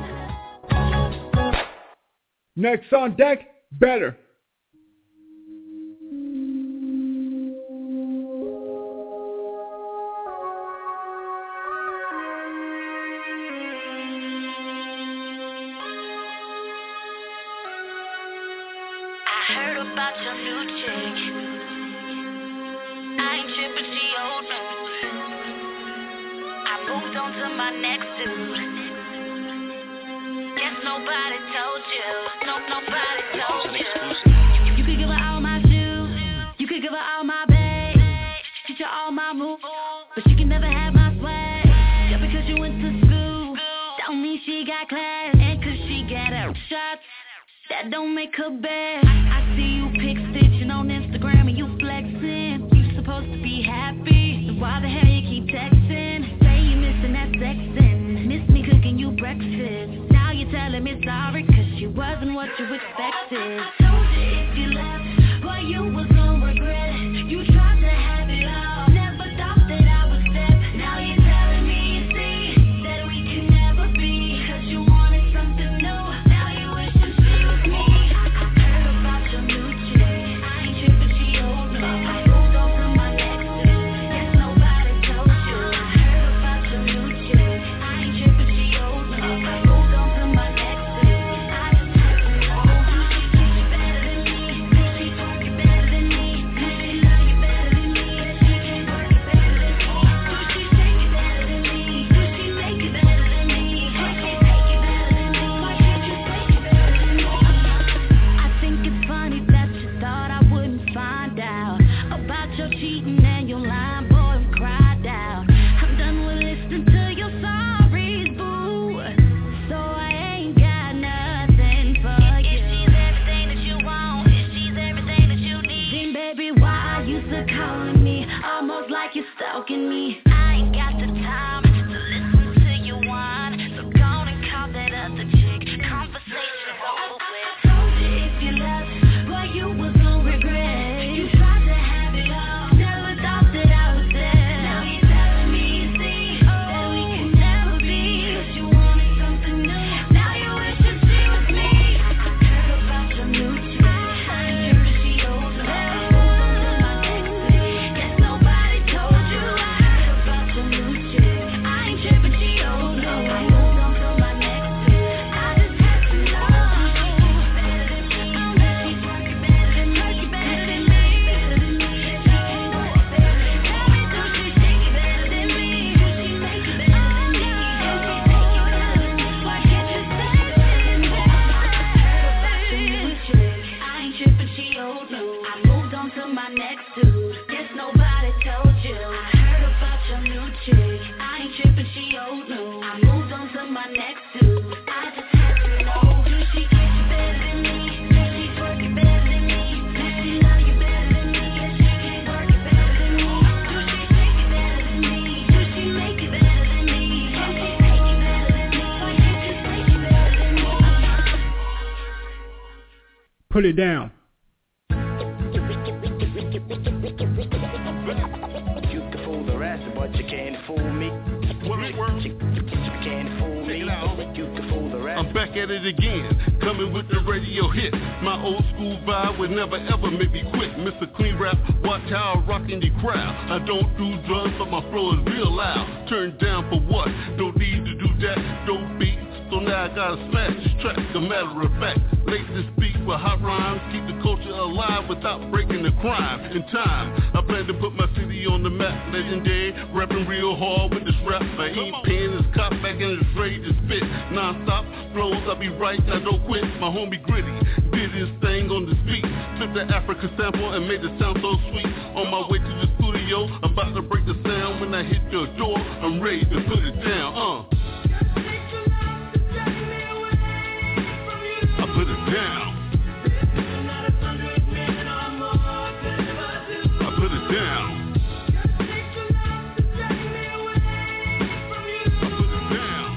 Next on deck, Better. I heard about your new chick. I ain't tripping, she old news. I moved on to my next dude. Guess nobody told you. No, nobody told you. You could give her all my shoes. You could give her all my bags. Teach her all my moves. But she can never have my swag. Just because you went to school don't mean she got class. And cause she got her shots, that don't make her bad. I, I see you pic stitching on Instagram and you telling me sorry, cause she wasn't what you expected. Told you if you left, boy, you was gonna regret it. You tried to have it all, never thought that I would step. Now you're telling me you see that we can never be, cause you wanted something new. Now you wishing she was me. I, I heard about your new chick. I ain't tripping, she old me. I moved on to my next chick. Guess nobody told you. I heard about your new chick. I ain't tripping, she old me. I moved on to my next chick. I just had to know. Do she treat you better than me? Do she twerk you better than me? Do she love you better than me? If she can't work it better than me? Do she take it better than me? Do she make it better than me? Why can't take it better than me? Why can't you take it better than me? I think it's funny that you thought I wouldn't find out about your cheating and your lying, boy, and cried out. I'm done with listening to your sorries, boo. So I ain't got nothing for you. If she's everything that you want, if she's everything that you need, then baby, why are you still calling me? Almost like you're stalking me. I ain't got the time to listen to you whine, so go and call that other chick. Conversation over with. I told you if you left, boy, you was gonna regret it. You tried to have it all, never thought that I was there. Now you're telling me you see that we can never be, cause you wanted something new. Now you wishing she was me. I heard about your new chick. I ain't tripping, she old me. I moved on to my next chick. Guess nobody told you. I heard about your new chick. I ain't tripping, she old me. I moved on to my next chick. I just had to know. She twerk you better than me. She better than me. Better than me. She can't work it better than me. Tell me, do she take it better than me? Do she make it better than me? Do she take it better than me? Why can't you say it than me? I heard about your new chick. I ain't tripping, she old me. I moved on to my next dude. Guess nobody told you. I heard about your new chick. I ain't tripping, she old me. I moved on to my next dude. I just had to know. Do she treat you better than me? Do she twerk you better than me? Do she love you better than me? If she can't work it better than me? Do she take it better than me? Do she make it better than me? Can she take it better than me? Why can't you take it better than me? Put it down. You can fool the rest, but you can't fool me. You can't fool me. You can fool the rest. I'm back at it again, coming with the radio hit. My old school vibe would never ever make me quit. Mister Clean Rap, watch how I rock in the crowd. I don't do drugs, but my flow is real loud. Turn down for what? Don't need to do that, don't beat. So now I gotta smash this track, a matter of fact. Late to speak with hot rhymes, keep the culture alive without breaking the crime. In time, I plan to put my city on the map. Legendary, rapping real hard with this rap. My ink pen is cocked back and it's ready to spit. Non-stop flows, I'll be right, I don't quit. My homie Gritty did his thing on the beat. Flipped the Africa sample and made it sound so sweet. On my way to the studio, I'm about to break the sound. When I hit your door, I'm ready to put it down, uh I put it down. I put it down. I put it down.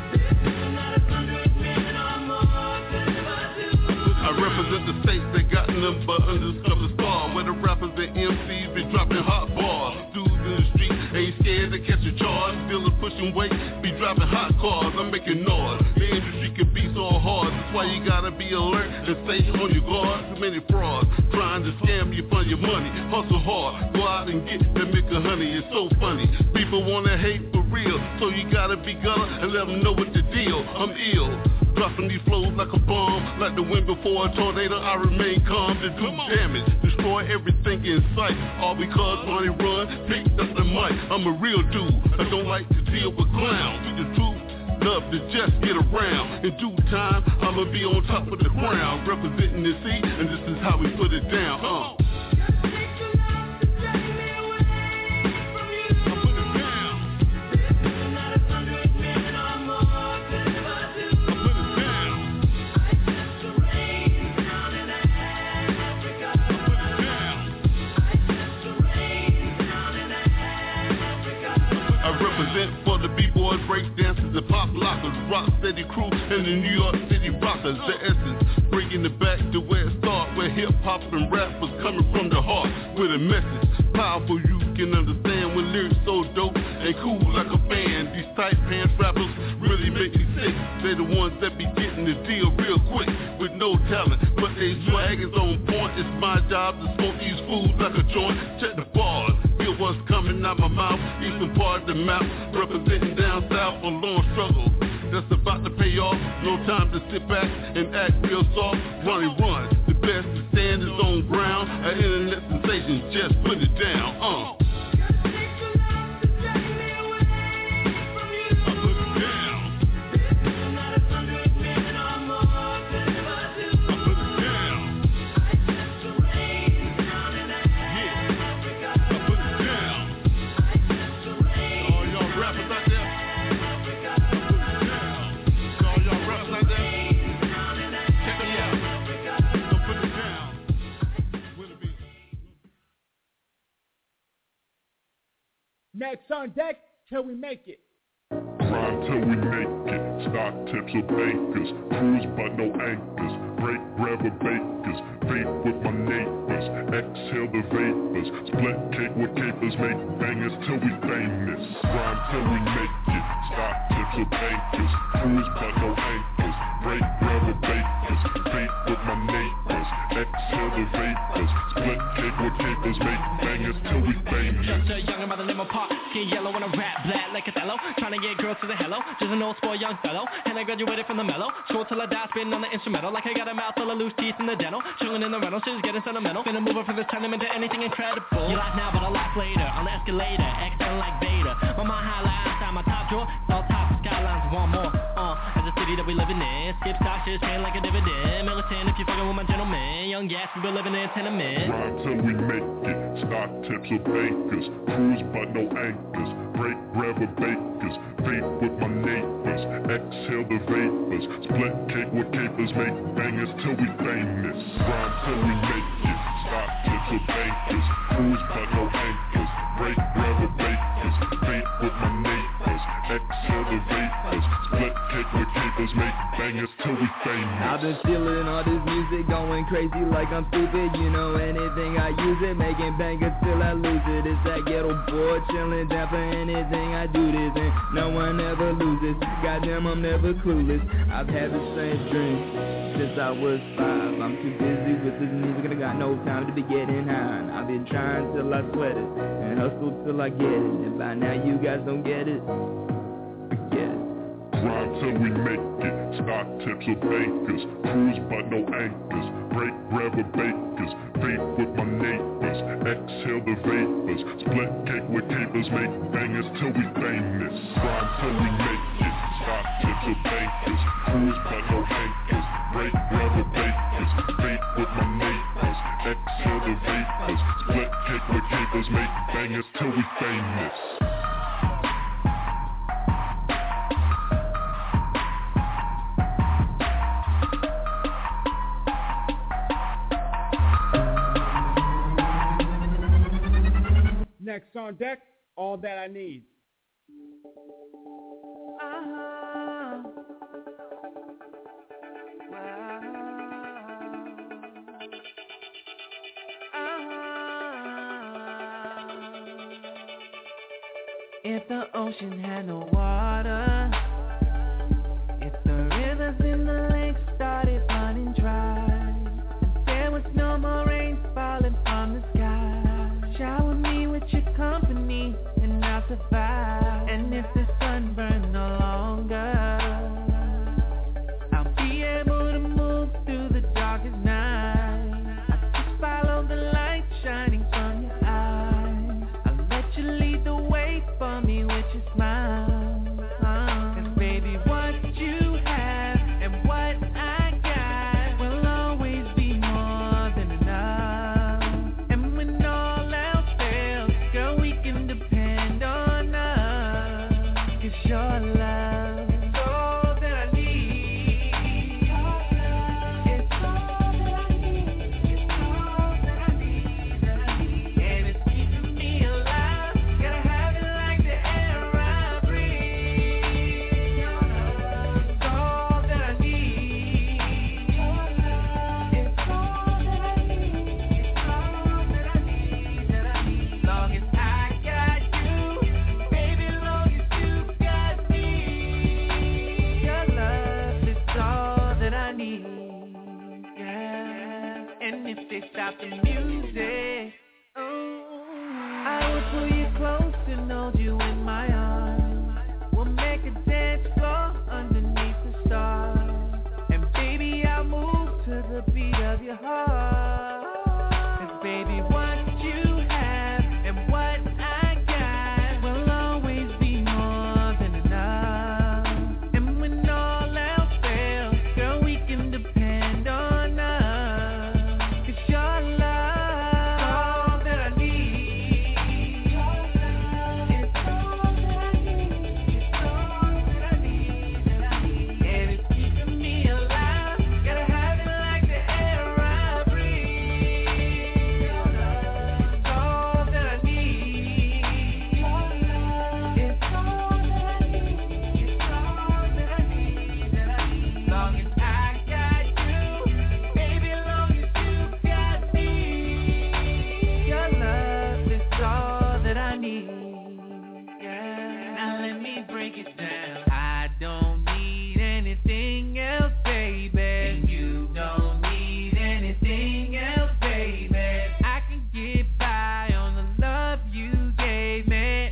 I represent the states that got nothing but undiscovered star, where the rappers and M Cs be dropping hot bars. Dudes in the street ain't scared to catch a charge. Still pushing weight, be driving hot cars. I'm making noise. The industry can be so hard. That's why you gotta be alert and stay on your guard. Too many frauds trying to scam you for your money. Hustle hard, go out and get the milk of honey. It's so funny. People wanna hate for real, so you gotta be gutter and let them know what the deal. I'm ill. Dropping these flows like a bomb, like the wind before a tornado. I remain calm to do damage, destroy everything in sight. All because Ronnie Run picked up the mic. I'm a real dude. I don't like to deal with clowns. With the truth, love to just get around. In due time, I'ma be on top of the crown, representing the sea, and this is how we put it down. Uh. For the b-boys, break dancers, and pop lockers, rock steady crew, and the New York City rockers. The essence, bringing it back to where it started, where hip-hop and rap was coming from the heart, with a message, powerful you can understand when lyrics so dope and cool like a band. These tight pants rappers really make me sick. They the ones that be getting the deal real quick, with no talent, but they swag is on point. It's my job to smoke these fools like a joint. Check the bars, hear what's coming out my mouth. Eastern part of the map, representing down south for long struggle that's about to pay off. No time to sit back and act real soft. Run and run, the best to stand is on ground. An internet sensation, just put it down. Uh. Next on deck, till we make it. Grind till we make it. Stock tips or bankers. Cruise but no anchors. Break grabber bakers. Vape with my neighbors. Exhale the vapors. Split cake with capers. Make bangers till we famous. Grind till we make it. Stock tips or bankers. Cruise but no anchors. Break grabber bakers. Vape with my neighbors. Exhale the vapors. Split cake with capers. Make bangers till we famous. Just a youngin' by the name of Pop. Skin yellow when I rap black like Othello. Trying to get girls to the hello. Just an old spoiled young fellow. And I graduated from the mellow. School till I die, spitting on the instrumental. Like I got a mouth full of loose teeth in the dental. Chillin' in the rental, shit is getting sentimental. Finna move up from this tenement to anything incredible. You laugh now, but I'll laugh later. On the escalator, extend like Vader. My mind highlight outside my top drawer. All top skylines, one more. Uh, as a city that we living in. Skip stock, shit's paying like a dividend. Militant if you fucking with my gentleman. Young gas, we been living in tenement. Grind till we make it. Stock tips or bankers. Cruise but no anchors. Break grabber bakers. Vape with my neighbors. Exhale the vapors. Split cake with capers. Make bangers till we famous. Grind till we make it. Stock tips or bankers. Cruise but no anchors. Break grabber bakers. Vape with my neighbors. Exhale the vapors. Split cake with capers. Make bangers till we famous. I've been stealing all this music, going crazy like I'm stupid. You know anything I use it, making bangers till I lose it. It's that ghetto boy chilling down for anything I do this, and no one ever loses. Goddamn, I'm never clueless. I've had the same dream since I was five. I'm too busy with this music and I got no time to be getting high. I've been trying till I sweat it and hustle till I get it. And by now you guys don't get it. Forget it. Grind till we make it. Stock tips or bankers. Cruise but no anchors. Break grabber bakers. Vape with my neighbors. Exhale the vapors. Split cake with capers. Make bangers till we famous. Grind till we make it. Stock tips or bankers. Cruise but no anchors. Break grabber bakers. Vape with my neighbors. Exhale the vapors. Split cake with capers. Make bangers till we famous. Next on deck, All That I Need. Uh-huh. Wow. Uh-huh. If the ocean had no water, if the rivers in the lake started running dry, if there was no more rain falling from the sky, shower me with your company and I'll survive. And if the sun burns no longer, I'll be able to move through the darkest night. I just follow the light shining from your eyes. I'll let you lead the way for me with your smile. Cause baby, what you have and what I got will always be more than enough. And when all else fails, girl, we can depend on us. about the music. Oh, I will pull you close and hold you in my arms. We'll make a dance floor underneath the stars. And baby, I'll move to the beat of your heart. 'Cause baby, what you have and what I got will always be more than enough. And when all else fails, girl, we can depend on us. 'Cause your love is all that I need. It's all that I need. It's all that I need, that I need. And it's keeping me alive. Gotta have it like the air I breathe. Your love is all that I need. Your love is all that I need. It's all that I need, that I need. Long as I got you, baby, long as you got me. Your love is all that I need. Yeah. Now let me break it down. I don't need anything else, baby. And you don't need anything else, baby. I can get by on the love you gave me.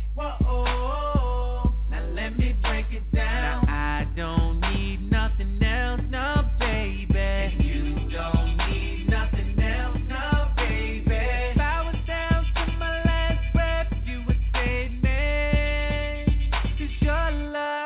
Whoa, now let me break it down. I don't need nothing else, no, baby. And you don't need nothing else, no, baby. If I was down to my last breath, you would save me. 'Cause your love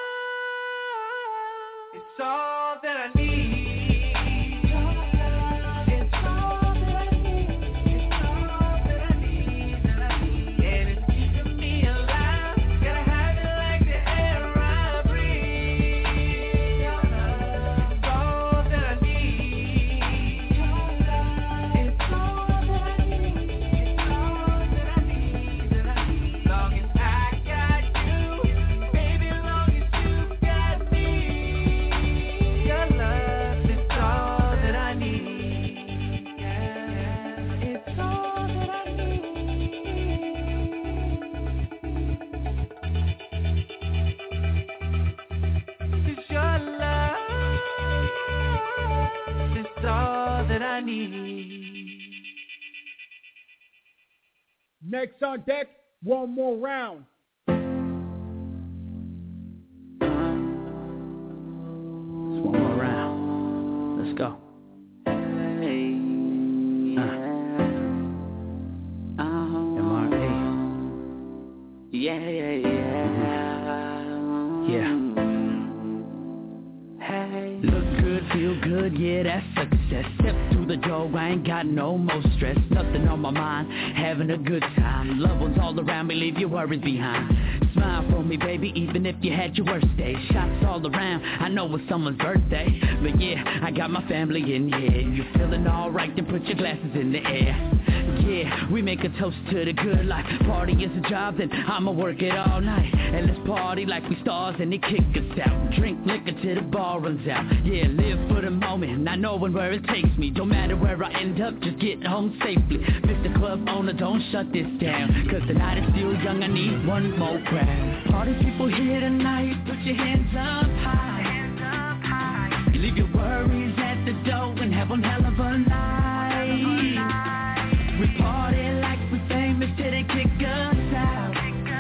is all that I need. It's all that I need. It's all that I need, that I need. And it's keeping me alive. Gotta have it like the air I breathe. Your love is all that I need. Your love is all that I need. It's all that I need, that I need. Long as I got you, baby, long as you got me. Your love is all that I need. Yeah, it's all that I need. 'Cause your love is all that I need. Next on deck, one more round. One more round. Let's go. Uh. M R A. Yeah, yeah, yeah. Yeah. Hey. Look good, feel good, yeah, that's success. Step through the door, I ain't got no more stress. Nothing on my mind, having a good time. Loved ones all around me, leave your worries behind. Smile for me, baby, even if you had your worst day. Shots all around, I know it's someone's birthday. But yeah, I got my family in here. You feeling alright, then put your glasses in the air. Yeah, we make a toast to the good life. Party is a job, then I'ma work it all night. And let's party like we stars and they kick us out. Drink liquor till the bar runs out. Yeah, live for the moment, not knowing where it takes me. Don't matter where I end up, just get home safely. Mister Club owner, don't shut this down. Cause the night is still young, I need one more crowd. Party people here tonight, put your hands up high. Hands up high. Leave your worries at the door and have one hell of a night. We party like we famous till they kick us out.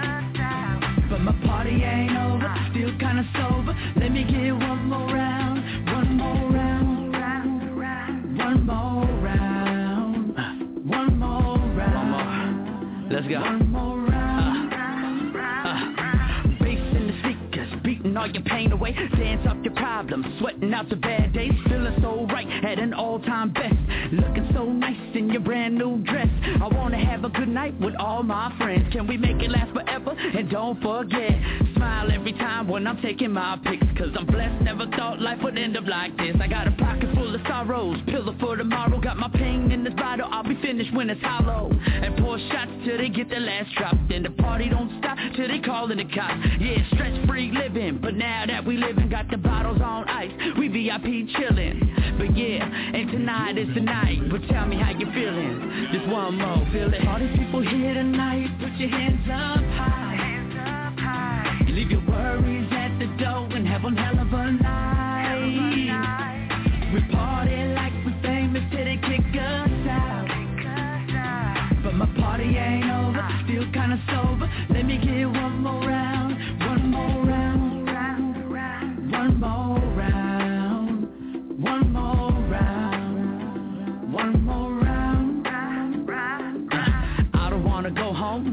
But my party ain't over, still kinda sober. Let me get one more round, one more round, one more round, one more round. One more. Let's go. One more round. Uh, uh, bass in the speakers, beating all your pain away. Dance off your problems, sweating out the bad days. Feeling so right at an all-time best. Looking so nice in your brand new dress. I wanna have a good night with all my friends. Can we make it last forever? And don't forget, smile every time when I'm taking my pics. Cause I'm blessed, never thought life would end up like this. I got a pocket full of sorrows, pillow for tomorrow. Got my pain in this bottle, I'll be finished when it's hollow. And pour shots till they get the last drop. Then the party don't stop till they callin' the cops. Yeah, stress free living, but now that we living, got the bottles on ice. We V I P chillin'. But yeah, and tonight is the night. But tell me how you feeling. Just one more, feel it. All these people here tonight, put your hands up high. Hands up high. Leave your worries at the door and have one hell of a night. We party like we famous till they kick us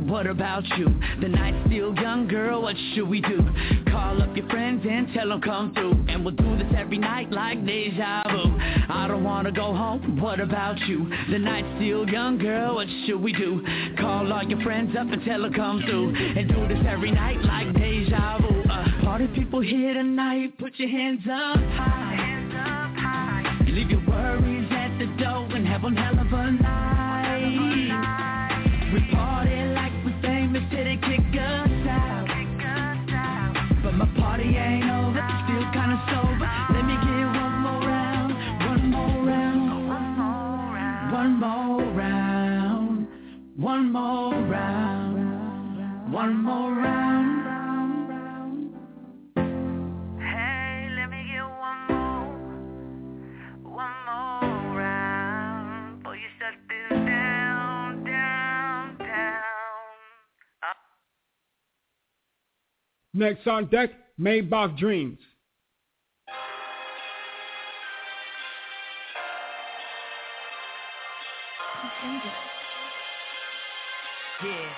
what about you? The night's still young, girl, what should we do? Call up your friends and tell them come through, and we'll do this every night like deja vu. I don't wanna go home, what about you? The night's still young, girl, what should we do? Call all your friends up and tell them come through, and do this every night like deja vu. uh, Party people here tonight, put your hands up high. Hands up high. Leave your worries at the door and have one hell of a night. We party like we famous till they kick us out. But my party ain't over, still kinda sober. Let me get one more round, one more round, one more round, one more round, one more round. Hey, let me get one more, one more round. Before you shut this down, down, down. Next on deck, Maybach Dreams. Yeah.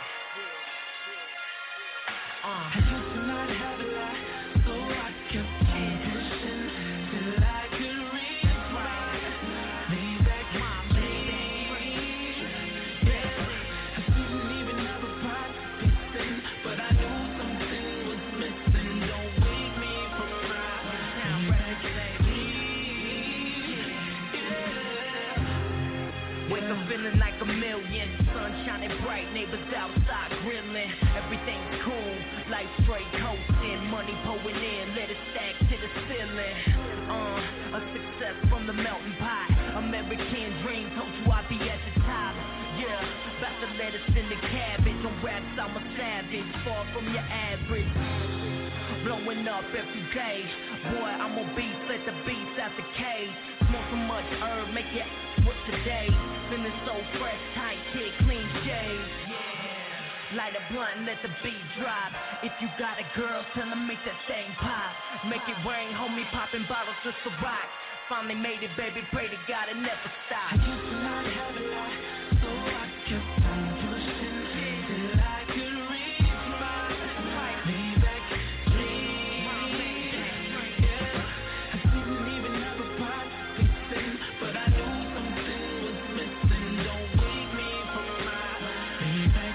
Uh. I used to not have a lot, so I kept on pushing till I could reach my Maybach, my Maybach. Yeah, I didn't even have a pot fixing, but I knew something was missing. Don't wake me from my Maybach, baby. Yeah. Wake up feeling like a million, sun shining bright, neighbors outside grilling. Everything's cool, life straight coasting, money pouring in, let it stack to the ceiling. Uh, a success from the melting pot, American dream, told you I'd be at the top. Yeah, about to let us in the cabbage, on raps I'm a savage, far from your average. Blowing up every day, boy I'm on beats, let the beats out the cage. Smoke so much herb, make it what today. Feeling so fresh, tight kid, clean shave. Light a blunt and let the beat drop. If you got a girl, tell her make that thing pop. Make it rain, homie, popping bottles just to rock. Finally made it, baby, pray to God it never stop. I used to not have a lot, so I kept on pushing till I could reach my Maybach dream. Yeah, I didn't even have a pot fixing, but I knew something was missing. Don't wake me from my Maybach.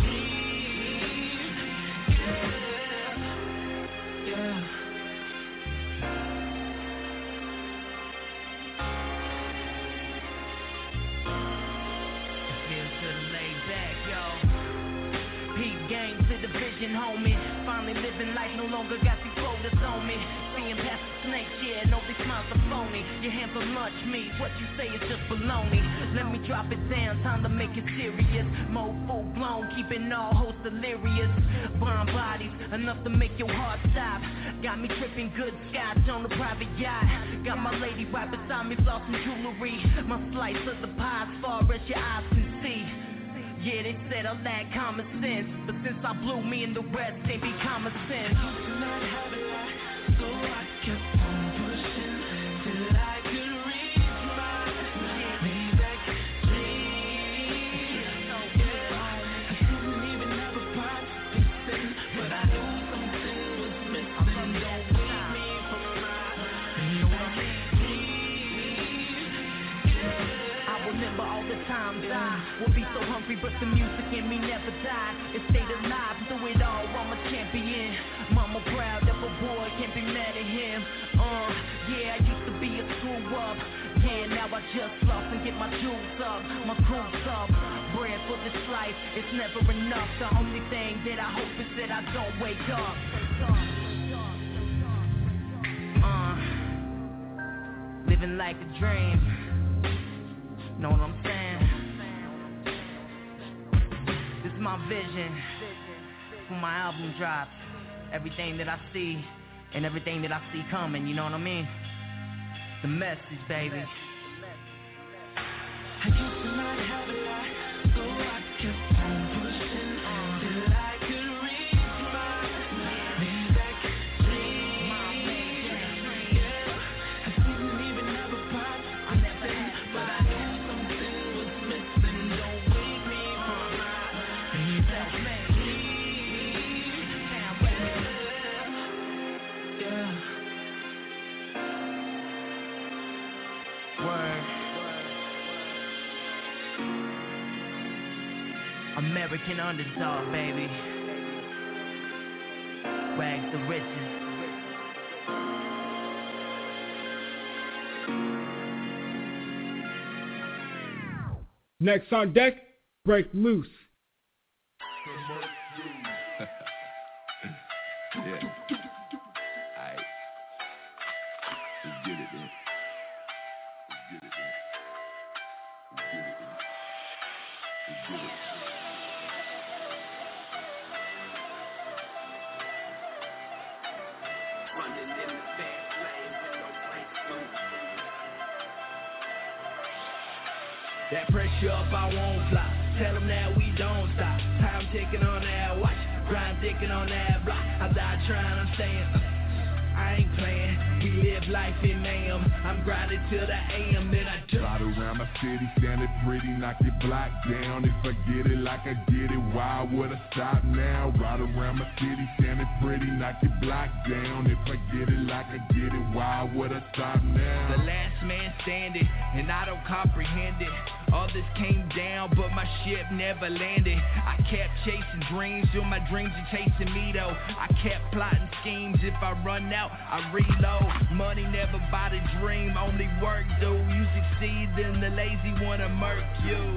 Homie, finally living life, no longer got these quotas on me. Seeing past the snakes, yeah, no, these smiles are phony. Your hands on lunch meat, what you say is just baloney. Let me drop it down, time to make it serious. More full blown, keeping all hoes delirious. Burn bodies, enough to make your heart stop. Got me tripping good scotch on the private yacht. Got my lady right beside me, flossing jewelry. My slice of the pie as far as your eyes can see. Yeah, they said I lack common sense, but since I blew, me and the rest ain't be common sense. I used to not have a lot, so I kept on pushing till I could reach my Maybach dream. Yeah, I didn't even have a pot fixing, but I knew something was missing. Don't wake me from my Maybach dream. I remember all the times I would be so hungry, but the music in me never died. It stayed alive through it all, I'm a champion. Mama proud of a boy, can't be mad at him. Uh, yeah, I used to be a screw up. Yeah, now I just lost and get my jewels up, my crew's up. Bread for this life, it's never enough. The only thing that I hope is that I don't wake up. Uh, living like a dream. Know what I'm saying? This is my vision for my album drop. Everything that I see and everything that I see coming, you know what I mean? The message, baby. I used to not have a lot, so I kept on pushing till I could reach my Maybach dream. Yeah, I didn't even have a pot, I never had, but I knew something was missing. Don't wake me from my Maybach dream. American underdog, baby. Rags to riches. Next on deck, Break Loose. Yeah. Alright. Let's get it, man. Let's get it, man. Let's get it, man. Let's get it. Running in the fast lane with no breakthrough. That pressure up, I won't fly. Tell them that we don't stop. Time ticking on that watch. Grind ticking on that block. I die trying, I'm staying. Uh, I ain't playing. We live life in mayhem. I'm grinding till the A M, then I jump. Ride around my city, standing pretty, knock your block down. If I get it like I get it, why would I stop now? Ride around my city, standing pretty, knock your block down. If I get it like I get it, why would I stop now? The last man standing, and I don't comprehend it. Others came down, but my ship never landed. I kept chasing dreams, till my dreams are chasing me though. I kept plotting schemes, if I run out, I reload. Money never bought a dream, only work do. You succeed, then the lazy wanna murk you.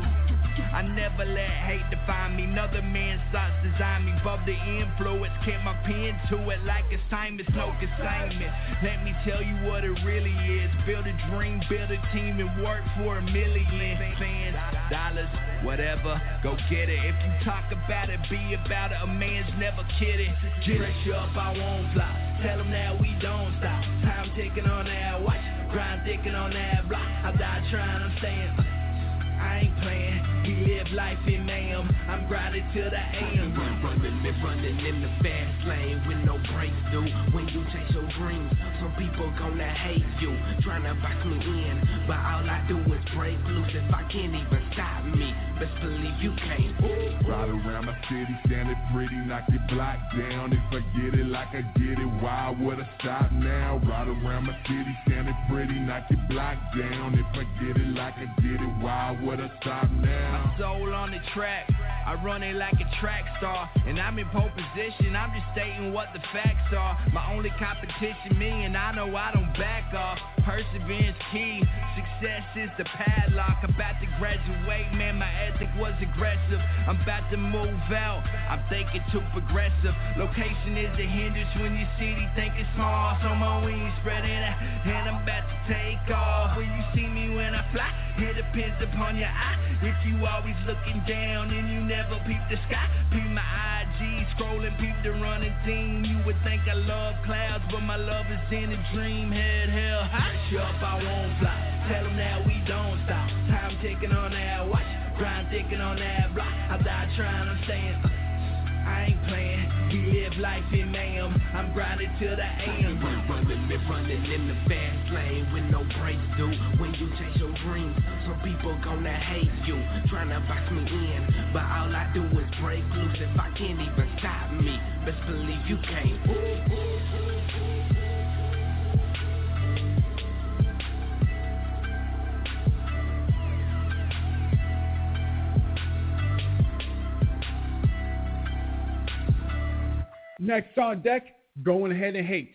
I never let hate define me. Another man's thoughts design me. Above the influence, kept my pen to it like assignments, no consignment. Let me tell you what it really is. Build a dream, build a team, and work for a million. Fans, dollars, whatever, go get it. If you talk about it, be about it. A man's never kidding. Pressure up, I won't fly. Tell them that we don't stop. Time ticking on that watch. Grind ticking on that block. I die trying, I'm staying. I ain't playing, we live life in mayhem. I'm grinding till the A M. Run, running and running in the fast lane with no breaks, dude. When you chase your dreams, some people gonna hate you, trying to box me in, but all I do is break loose. If I can't even stop me, best believe you can't. Ride around my city, standing pretty, knock your block down. If I get it like I get it, why would I stop now? Ride around my city, standing pretty, knock your block down. If I get it like I get it, why would I stop now? My soul on the track, I run it like a track star, and I'm in pole position, I'm just stating what the facts are. My only competition, me, and I know I don't back off. Perseverance key, success is the padlock. About to graduate, man, my ethic was aggressive. I'm about to move out, I'm thinking too progressive. Location is a hindrance when your city think it's small, so my wings spreading out, and I'm about to take off. When you see me when I fly, it depends upon your eye. If you always looking down and you never peep the sky, peep my I G, scrolling, peep the running team. You would think I love clouds, but my love is in a dream. Head hell high, up, I won't fly. Tell them that we don't stop. Time ticking on that watch, grind ticking on that block. I die trying, I'm staying. I ain't playing, we live life in mayhem. I'm grinding till the A M. Run, running and running in the fast lane with no breaks, dude. When you chase your dreams, some people gonna hate you, trying to box me in, but all I do is break loose. If I can't even stop me, best believe you can't. Next on deck, Going Ahead and Hate.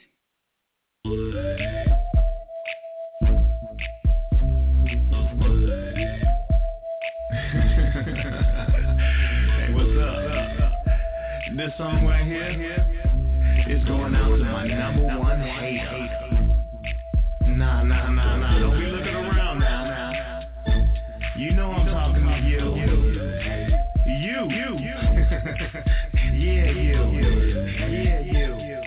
Hey, what's up? This song right here is going out to my number one hater. Nah, nah, nah, nah. Don't be looking around now, now. You know I'm talking to you. You. You. Yeah, you. Yeah, you.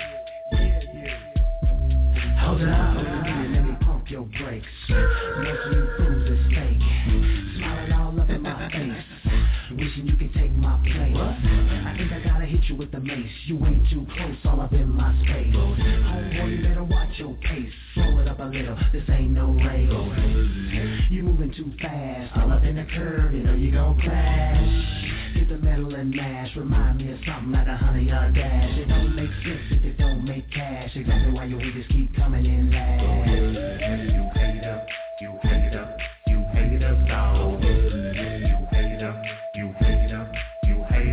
Hold up, let me pump your brakes. Making you fools is fake. Smiling all up in my face. Wishing you can take my place. I think I gotta hit you with the mace. You ain't too close, all up in my space. Homeboy, you better watch your pace. Slow it up a little, this ain't no race. You moving too fast, all up in the curve, you know you gon' crash. Hit the metal and mash, remind me of something like a honey yard dash. It don't make sense if it don't make cash. Exactly why your haters keep coming in last. You hater, you hater, you hater, dog. You hater, you hater, you hater.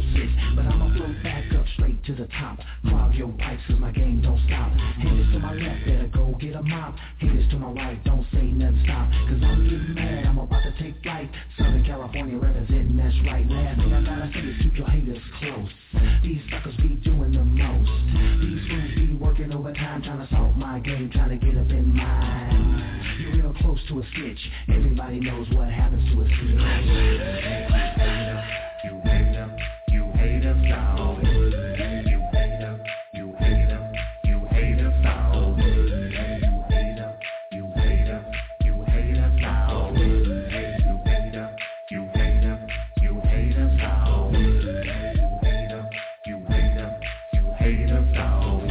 about six, but I'ma float back up straight to the top. Clog your pipes cause my game don't stop. Haters to my left, better go get a mop. Haters to my right, don't say nothing, stop. Cause I'm getting mad, I'm about to take flight. Southern California representing, that's right. Last thing I gotta say is keep your haters close. These suckers be doing the most. These fools be working overtime, trying to solve my game, trying to get up in mine. You're real close to a stitch. Everybody knows what happens to a snitch. You hater, you hater, you hater, foul. You hater, you hater, you hater, foul. You hater, you hater, you hater, foul. You hater, you hater, you hater, foul. You hater, you hater, you hater, foul.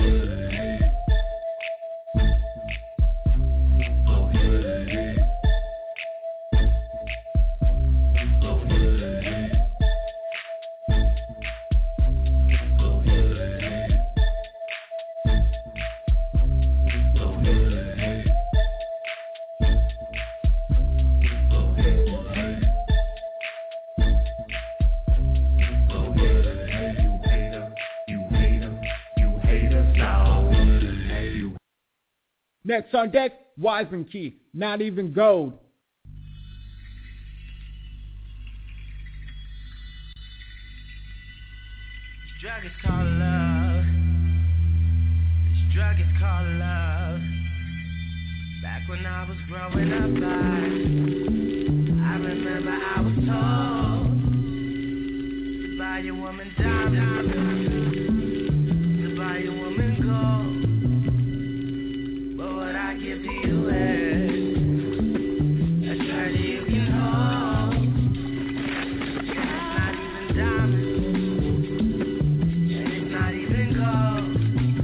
Next on deck, Wiseman Key, Not Even Gold. This drug is called love. This drug is called love. Back when I was growing up, I, I remember I was told to buy a woman diamonds, to buy a woman gold. But what I give to you is a treasure you can hold. It's not even diamonds, and it's not even gold.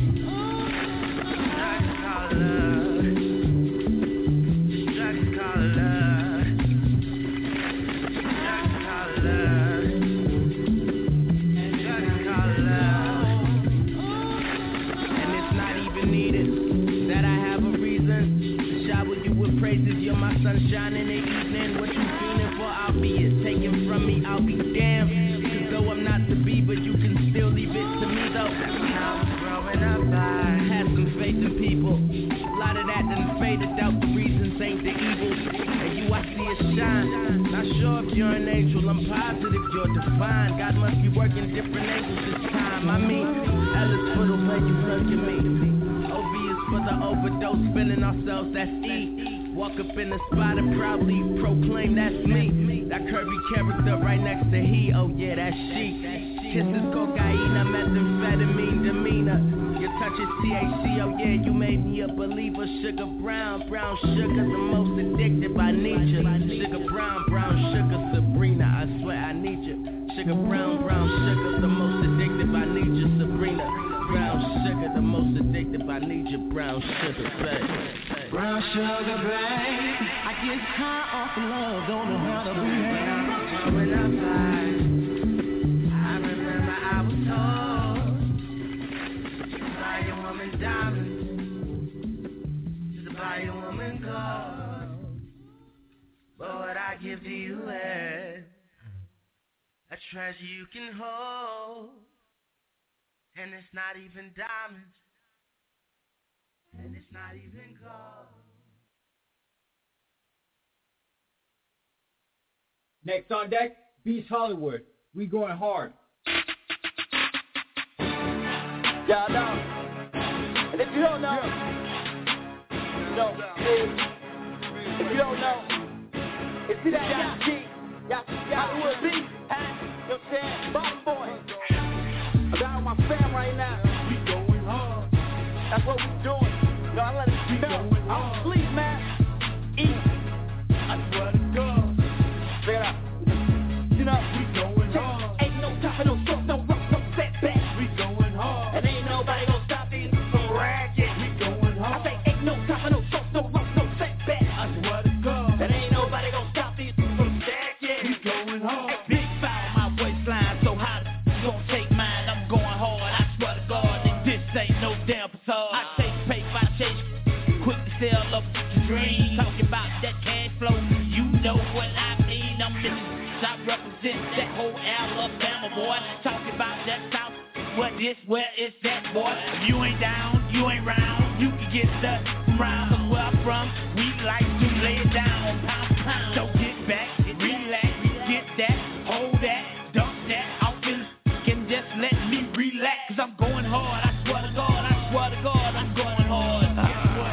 This drug is called love. This drug is called love. This drug is called love. This drug is called love. And it's not even needed that I have a reason to shower you with praises. You're my sunshine in the evening. What you feeling for? I'll be it. Taken from me, I'll be damned. Cause though I'm not to be, but you can still leave it to me though. When I was growing up, I had some faith in people. A lot of that done faded out. The reasons ain't the evil. And you, I see it shine. Not sure if you're an angel. I'm positive you're divine. God must be working different angles this time. I mean, L is for the way you look at me. O B is for the overdose, feeling ourselves, that's E. Walk up in the spot and proudly proclaim that's me. That curvy character right next to he, oh yeah, that's she. Kisses, cocaine, methamphetamine, demeanor. Your touch is T H C, oh yeah, you made me a believer. Sugar brown, brown sugar's the most addictive, I need you. Sugar brown, brown sugar, Sabrina, I swear I need you. Sugar brown, brown sugar, the most addictive, I need you, Sabrina. Brown sugar, the most addictive, I need you, brown sugar, babe. Brown sugar, babe. I get high off of love, don't know how to behave. When I find, I remember I was told to buy a woman diamonds, to buy a woman gold. But what I give to you is a treasure you can hold. And it's not even diamonds, and it's not even gold. Next on deck, Beast Hollywood. We going hard. Y'all know. And if you don't know, you know, if you don't know, it's see that y'all G, y'all, y'all will be, huh? You know what I'm saying? Bottom boy. I got my fam right now. We going hard. That's what we doing. Yo, I let it know. I don't sleep, man. Eat. I swear to God. Check it out. You know, we going hard. Ain't no time for no stuff, no rock, no setback. We going hard. And ain't nobody gonna stop these from ragging. We going hard. I say ain't no time for no stuff, no rock, no setback. I swear to God. And ain't nobody gonna stop these from stacking. We going hard. Hey, big foul, my waistline so hot. You gon' take mine. I'm going hard. I swear to God, and this ain't no damn facade. I chase paper, I chase quick to sell up the dream. Talking about that cash flow, you know what I mean. I'm Mississippi, I represent that whole Alabama boy. Talking this where it's that, boy. If you ain't down, you ain't round. You can get stuck around. Cause where I'm from, we like to lay it down. Pound, pound. So get back, relax, get that, hold that, dump that. Out in the and just let me relax. Cause I'm going hard, I swear to God, I swear to God, I'm going hard. Guess what?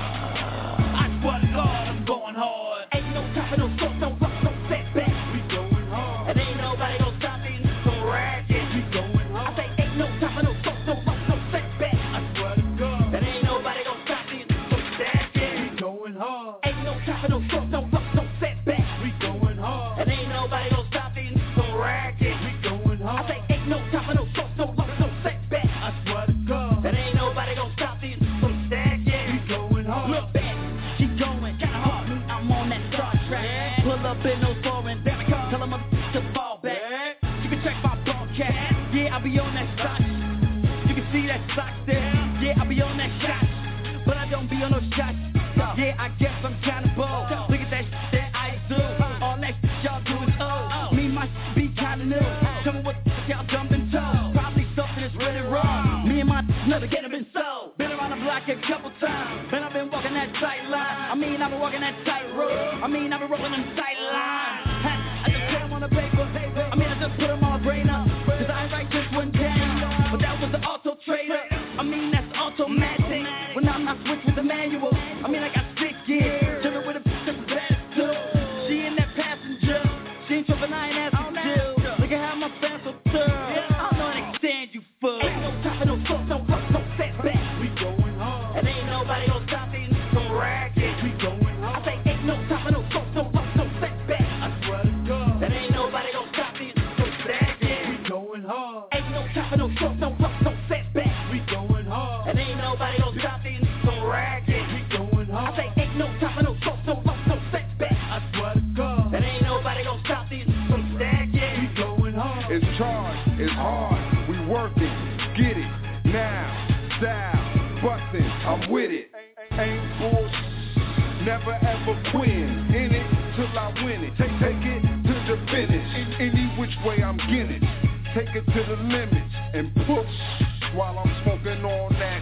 I swear to God, I'm going hard. Ain't no time for no sort, no rock, no setback. We going hard. And ain't nobody gonna stop me, so ratchet. We going hard. I say ain't no time for no sort, no rock, no setback. I swear to God. And ain't nobody gonna stop me, so ratchet. We going hard. Ain't no time for no sort, no rock, no setback. We going hard. And ain't nobody gonna stop me, so ratchet. We going hard. I say ain't no time for no sort, no rock, no setback. I swear to God. And ain't nobody gonna stop me, so ratchet. We going hard. Look back, she going kinda hard. I'm on that Star Trek. Pull up in those foreign back. Tell them to fall back. You can check my broadcast. Yeah, I be on that stock. You can see that stock there. Yeah, I be on that shot. But I don't be on those shots. Yeah, I guess I'm kinda bold. Look at that shit that I do. All that shit y'all do is old. Me, my shit be kinda new. Tell me what y'all jumping to. Probably something that's really wrong. Me and my never get been sold. Been around the block a couple times. Man, I've been walking that tight line. I mean, I've been walking that tight road. I mean, I've been rolling them tight lines. I just put them on the paper. I mean, I just put them on my brain up. Cause I ain't write this one down. But that was the auto trader. I mean, that's automatic. When I'm not switch with the manual. I mean, I got six years. Chillin' with a bitch that's bad too. She in that passenger. She ain't trippin', I ain't asking Jill. Look at how my fans so thorough. I don't know how to stand you fool. Ain't no time for no fuck, no fuck, no setback. We going hard. And ain't nobody gonna stop me, no racket. We going hard. I say ain't no time for no fuck, no fuck, no setback. I swear to God. And ain't nobody gonna stop me, no racket. We going hard. Ain't no time for no fuck, no fuck, no setback. We going hard. And ain't nobody gonna stop me, no racket. We going hard. I say ain't no time for no fuck, no fuck, no setback. I swear to God. And ain't nobody gonna stop me, no racket. We going hard. It's charged, it's hard, we working, get it, now, style, bustin', I'm with it, ain't bullshit, never ever quit, in it till I win it, take, take it to the finish, any which way I'm getting it, take it to the limits, and push, while I'm smoking on that,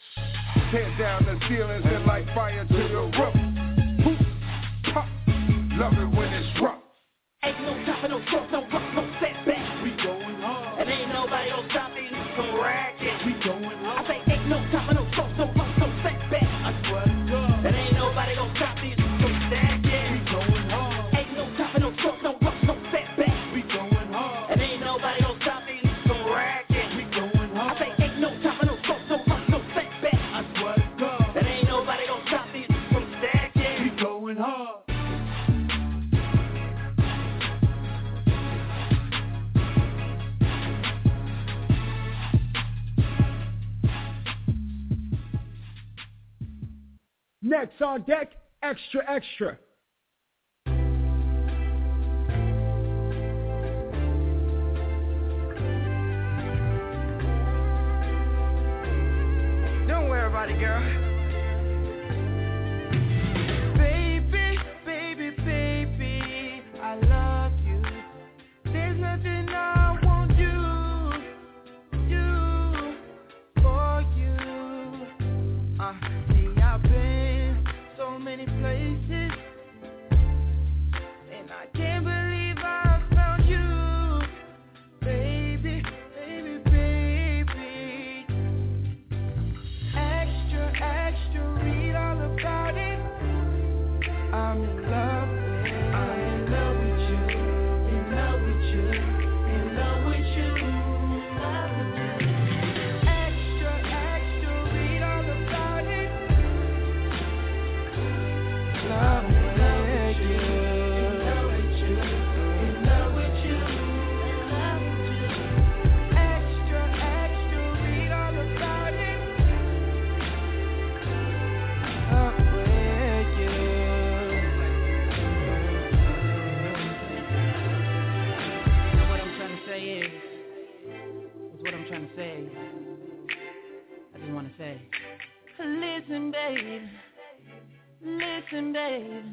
tear down the ceilings and light fire to the roof, poof, pop, love it when it's rough. Ain't no time for no talk, no rock, no setback. We going hard. And ain't nobody gonna stop me, no racket. We going hard. I say ain't no time for no talk, no rock, no setback. I swear to God. And ain't nobody gonna stop me, no racket. We going hard. Ain't no time for no talk, no rock, no setback. We going hard. And ain't nobody gonna stop me, no racket. We going hard. I say ain't no time for no talk, no rock, no setback. I swear to God. And ain't nobody gonna stop me, no racket. We going hard. Next on deck, Extra Extra. Don't worry about it, girl. Baby, baby, baby, I love you. There's nothing I won't do, do for you. Uh, see, I've been so many places, and I can't believe I found you, baby, baby, baby. Extra, extra, read all about it. I'm in love with, I'm in love with you, in love with you, in love with you. Extra, extra, read all about it. Love with you, in love with you, in love with you, in love with you. Extra, extra, read all about it. Love with you. So what I'm trying to say is, is what I'm trying to say. I just want to say, listen, babe. Listen, babe.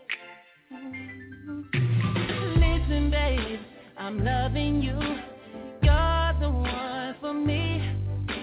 Listen, babe. I'm loving you. You're the one for me.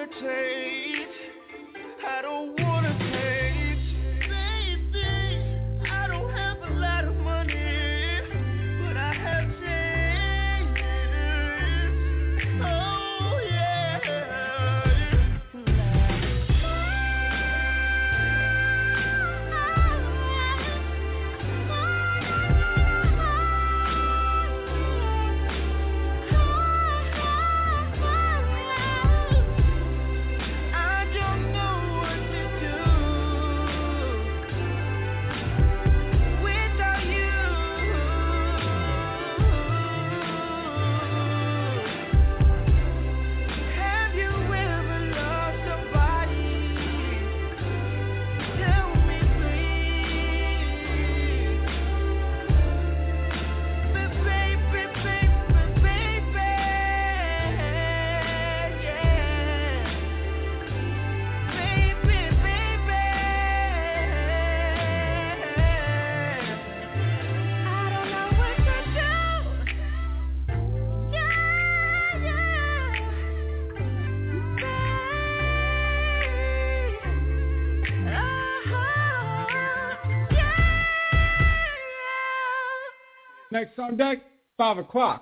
hesitate. I don't wanna change. Baby, I don't have a lot of money, but I have changed. Oh yeah. Next on deck, five o'clock.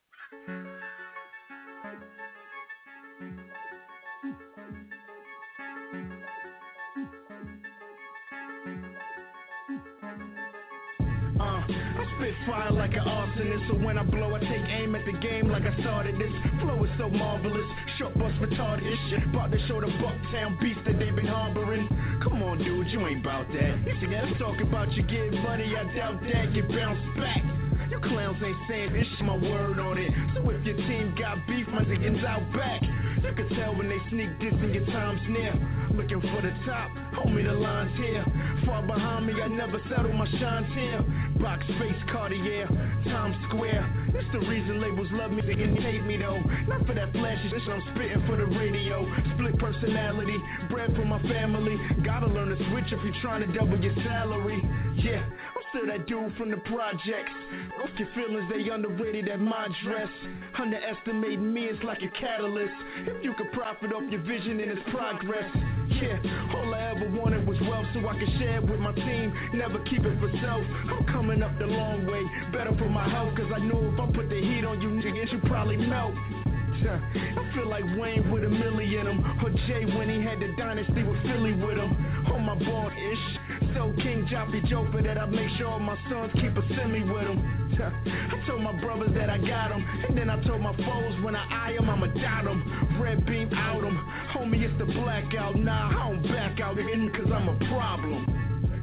Fire like an arsonist, so when I blow, I take aim at the game like I started this. Flow is so marvelous, short bus retarded this shit. About to show the Bucktown beast that they been harboring. Come on, dude, you ain't bout that. You see, let's talk about you getting money, I doubt that. Get bounced back. You clowns ain't saying this shit, my word on it. So if your team got beef, my niggas out back. You can tell when they sneak this and your time's near. Looking for the top, homie, the line's here. Far behind me, I never settle my shines here. Box face, Cartier, Times Square. It's the reason labels love me, they can hate me though. Not for that flashy shit, I'm spitting for the radio. Split personality, bread for my family. Gotta learn to switch if you're trying to double your salary. Yeah, I'm still that dude from the projects. Off your feelings, they underrated at my dress. Underestimating me is like a catalyst. If you could profit off your vision and its progress. Yeah, all I ever wanted was wealth so I could share it with my team. Never keep it for self. I'm coming up the long way. Better for my health, cause I know if I put the heat on you niggas, you probably melt. I feel like Wayne with a milli in him, or Jay when he had the dynasty with Philly with him. On my board-ish, so King Joffy Joker that I make sure all my sons keep a semi with him. I told my brothers that I got them, and then I told my foes when I eye them, I'ma dot them. Red beam out them, homie it's the blackout. Nah, I don't back out again cause I'm a problem.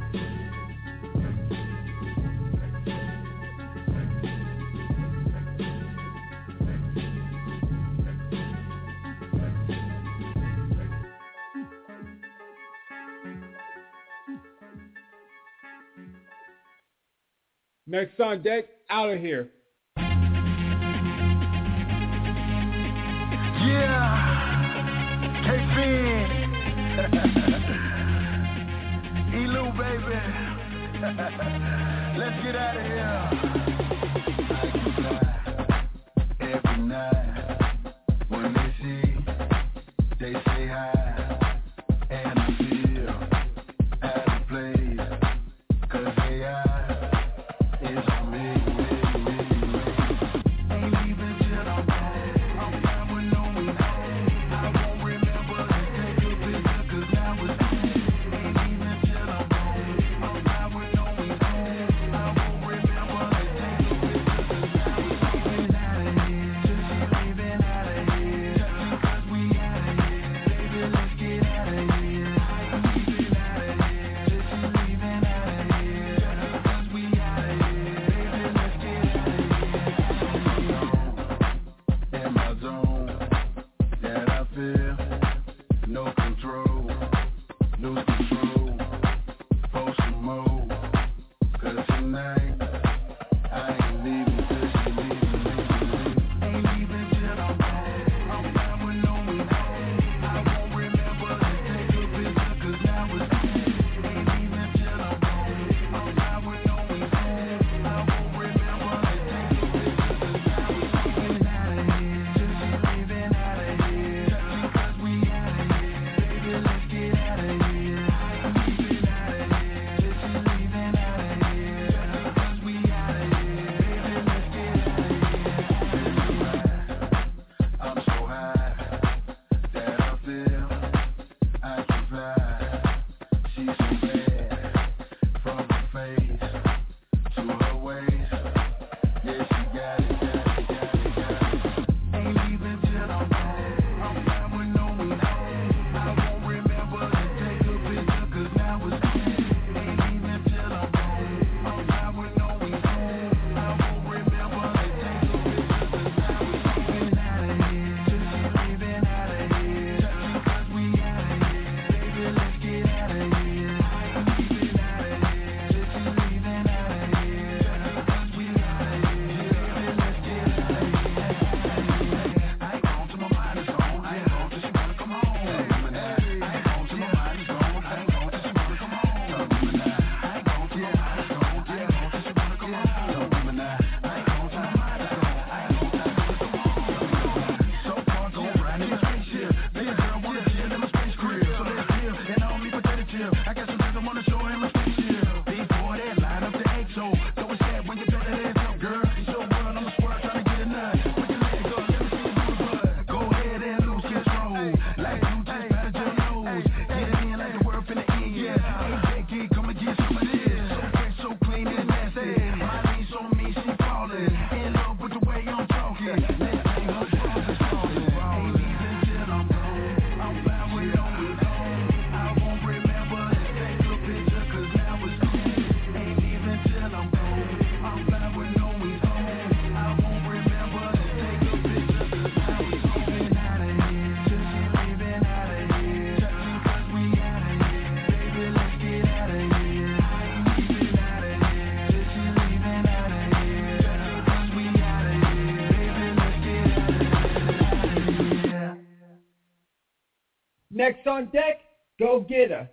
Next on deck, Out of Here. Yeah, K-Fin, Elu, baby, let's get out of here. Every night, when they see, they say hi, and I feel out of place, cause they are. So it's sad when you throw that ass up, girl. It's your world, I'm a squirrel trying to get a nut. Put your legs up, let me see you do it. Go ahead and lose control. Like you just patted your nose. Get it in like the world finna end, yeah. Hey, Becky, come and get some of this. So fresh, so clean, it's nasty. My niece on me, she falling. In love with the way I'm talking. Let's see her songs is falling. Ain't even till I'm gone. I'm fine with all we gone. I won't remember to take a picture, cause now it's gone. Ain't even till I'm gone. I'm fine with all we gone. I won't remember to take a picture, cause now it's gone. Leaving out of here. Just leaving out of here. Touching cause we out of here. Baby, let's get out of here. I ain't leaving out of here. Just leaving out of here. Touching cause we out of here. Baby, let's get out of here. Next on deck, Go Get Her.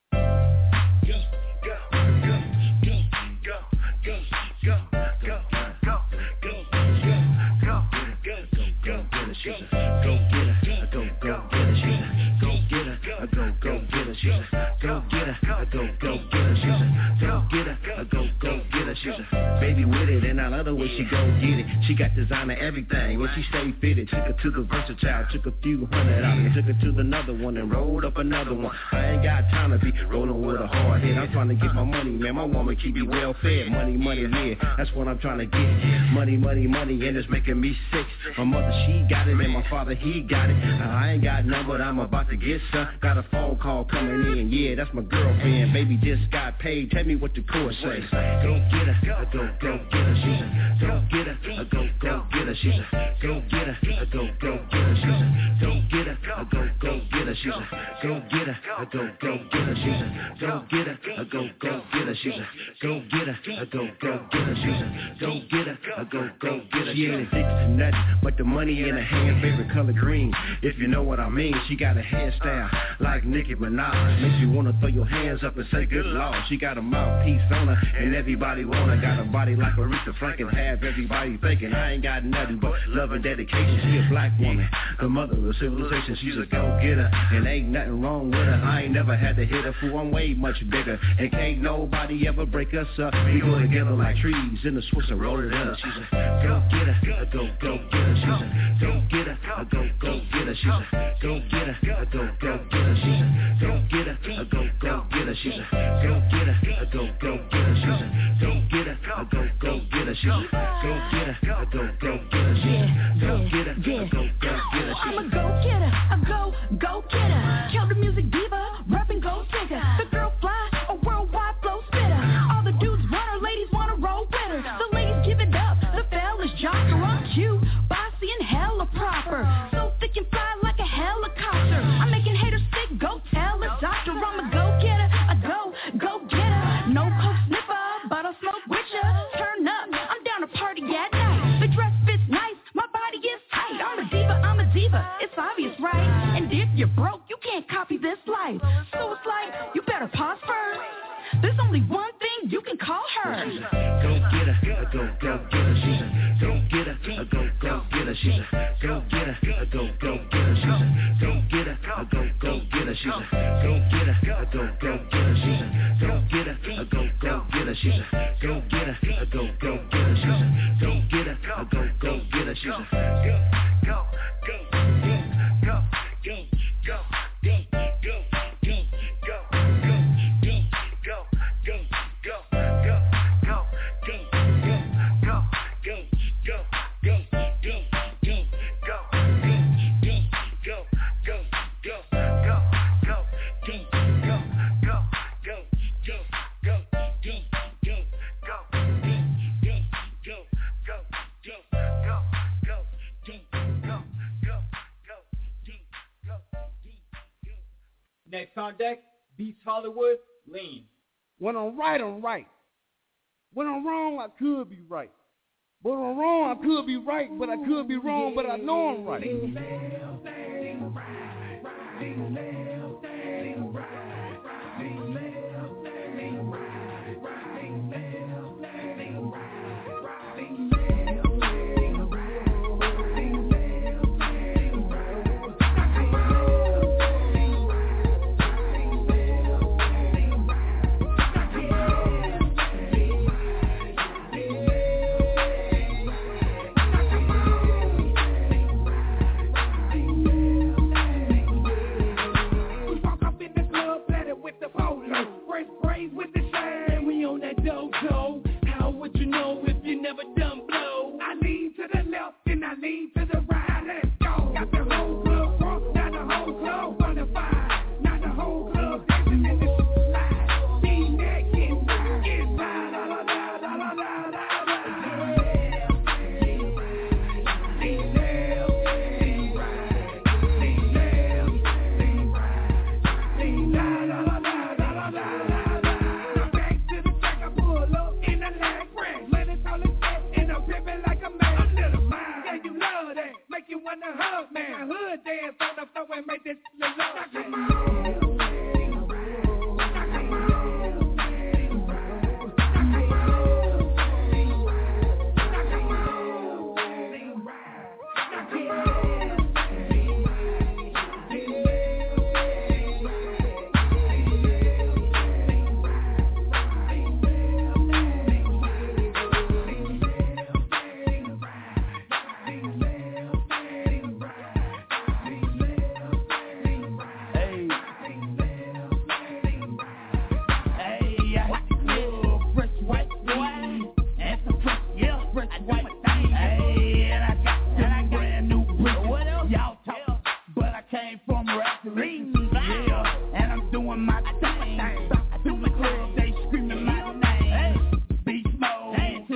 Baby with it, and I love the way she go get it. She got designer everything, and she stay fitted. Took her to the Versatile, took a few hundred out, and took her to another one, and rolled up another one. I ain't got time to be rolling with a hard head. I'm trying to get my money, man. My woman keep me well fed. Money, money, yeah, that's what I'm trying to get. Money, money, money, and it's making me sick. My mother, she got it, and my father, he got it. Now, I ain't got none, but I'm about to get some. Got a phone call coming in, yeah, that's my girlfriend. Baby just got paid. Tell me what the chorus says. Go get her, go, go get her. She's a go get her, go, go get her. She's a go get her, go, go get her. She's a go get her, go, go get her. She's a go get her, go, go get her. She's a go get her, go, go get her. She's a go get her, go, go get her. She's a go get her, go, go get her. She ain't addicted to nothing but the money in her hand, favorite color green. If you know what I mean, she got a hairstyle like Nicki Minaj. Makes you wanna throw your hands up and say good Lord. She got a mouthpiece on her, and everybody want her. Got a body like Aretha Franklin, have everybody thinking I ain't got nothing but love and dedication. She a black woman, the mother of civilization. She's a go-getter, and ain't nothing wrong with her. I ain't never had to hit her, fool, I'm way much bigger, and can't nobody ever break us up. We go together like trees in the Swiss and roll it up. She's a go-getter, a go-go-getter. She's a go-getter, a go-go-getter. She's a go-getter, a go-go-getter. She's a go-getter, a go-go-getter. She's a go-getter, a go-go-getter. She's a go-getter, a go-go-getter. She's a go-getter, a go-go-getter. She's a go-getter, a go-go-getter. I'm a go-getter, a go-go-getter. Kill the music diva, rapping gold digger. The girl fly, a worldwide flow spitter. All the dudes want her, ladies wanna roll with her. The ladies give it up, the fellas jocker on cue. Bossy and hella proper, so thick and fly like a helicopter. I'm making haters sick, go tell a doctor. I'm a go-getter, a go-go-getter. No coke sniffer, but I'll smoke with ya. Turn up, I'm down to party at night. The dress fits nice, my body is tight. I'm a diva, I'm a diva, it's obvious, right? And if you're broke, you can't copy this life. So it's like, you better pause first. There's only one thing you can call her. Go get her, a go go get her. She's a go get her, a go go get her. She's a go get her, a go go get her. She's a go get her, a go go get her. She's a go get her, a go go get her. She's a go get her, a go go get her. She's a go get her, a go go get her. She's a go get her, a go go get her. She's a go go go go go go go go Next on deck, Beats Hollywood, Lean. When I'm right, I'm right. When I'm wrong, I could be right. But when I'm wrong, I could be right, but I could be wrong, but I know I'm right.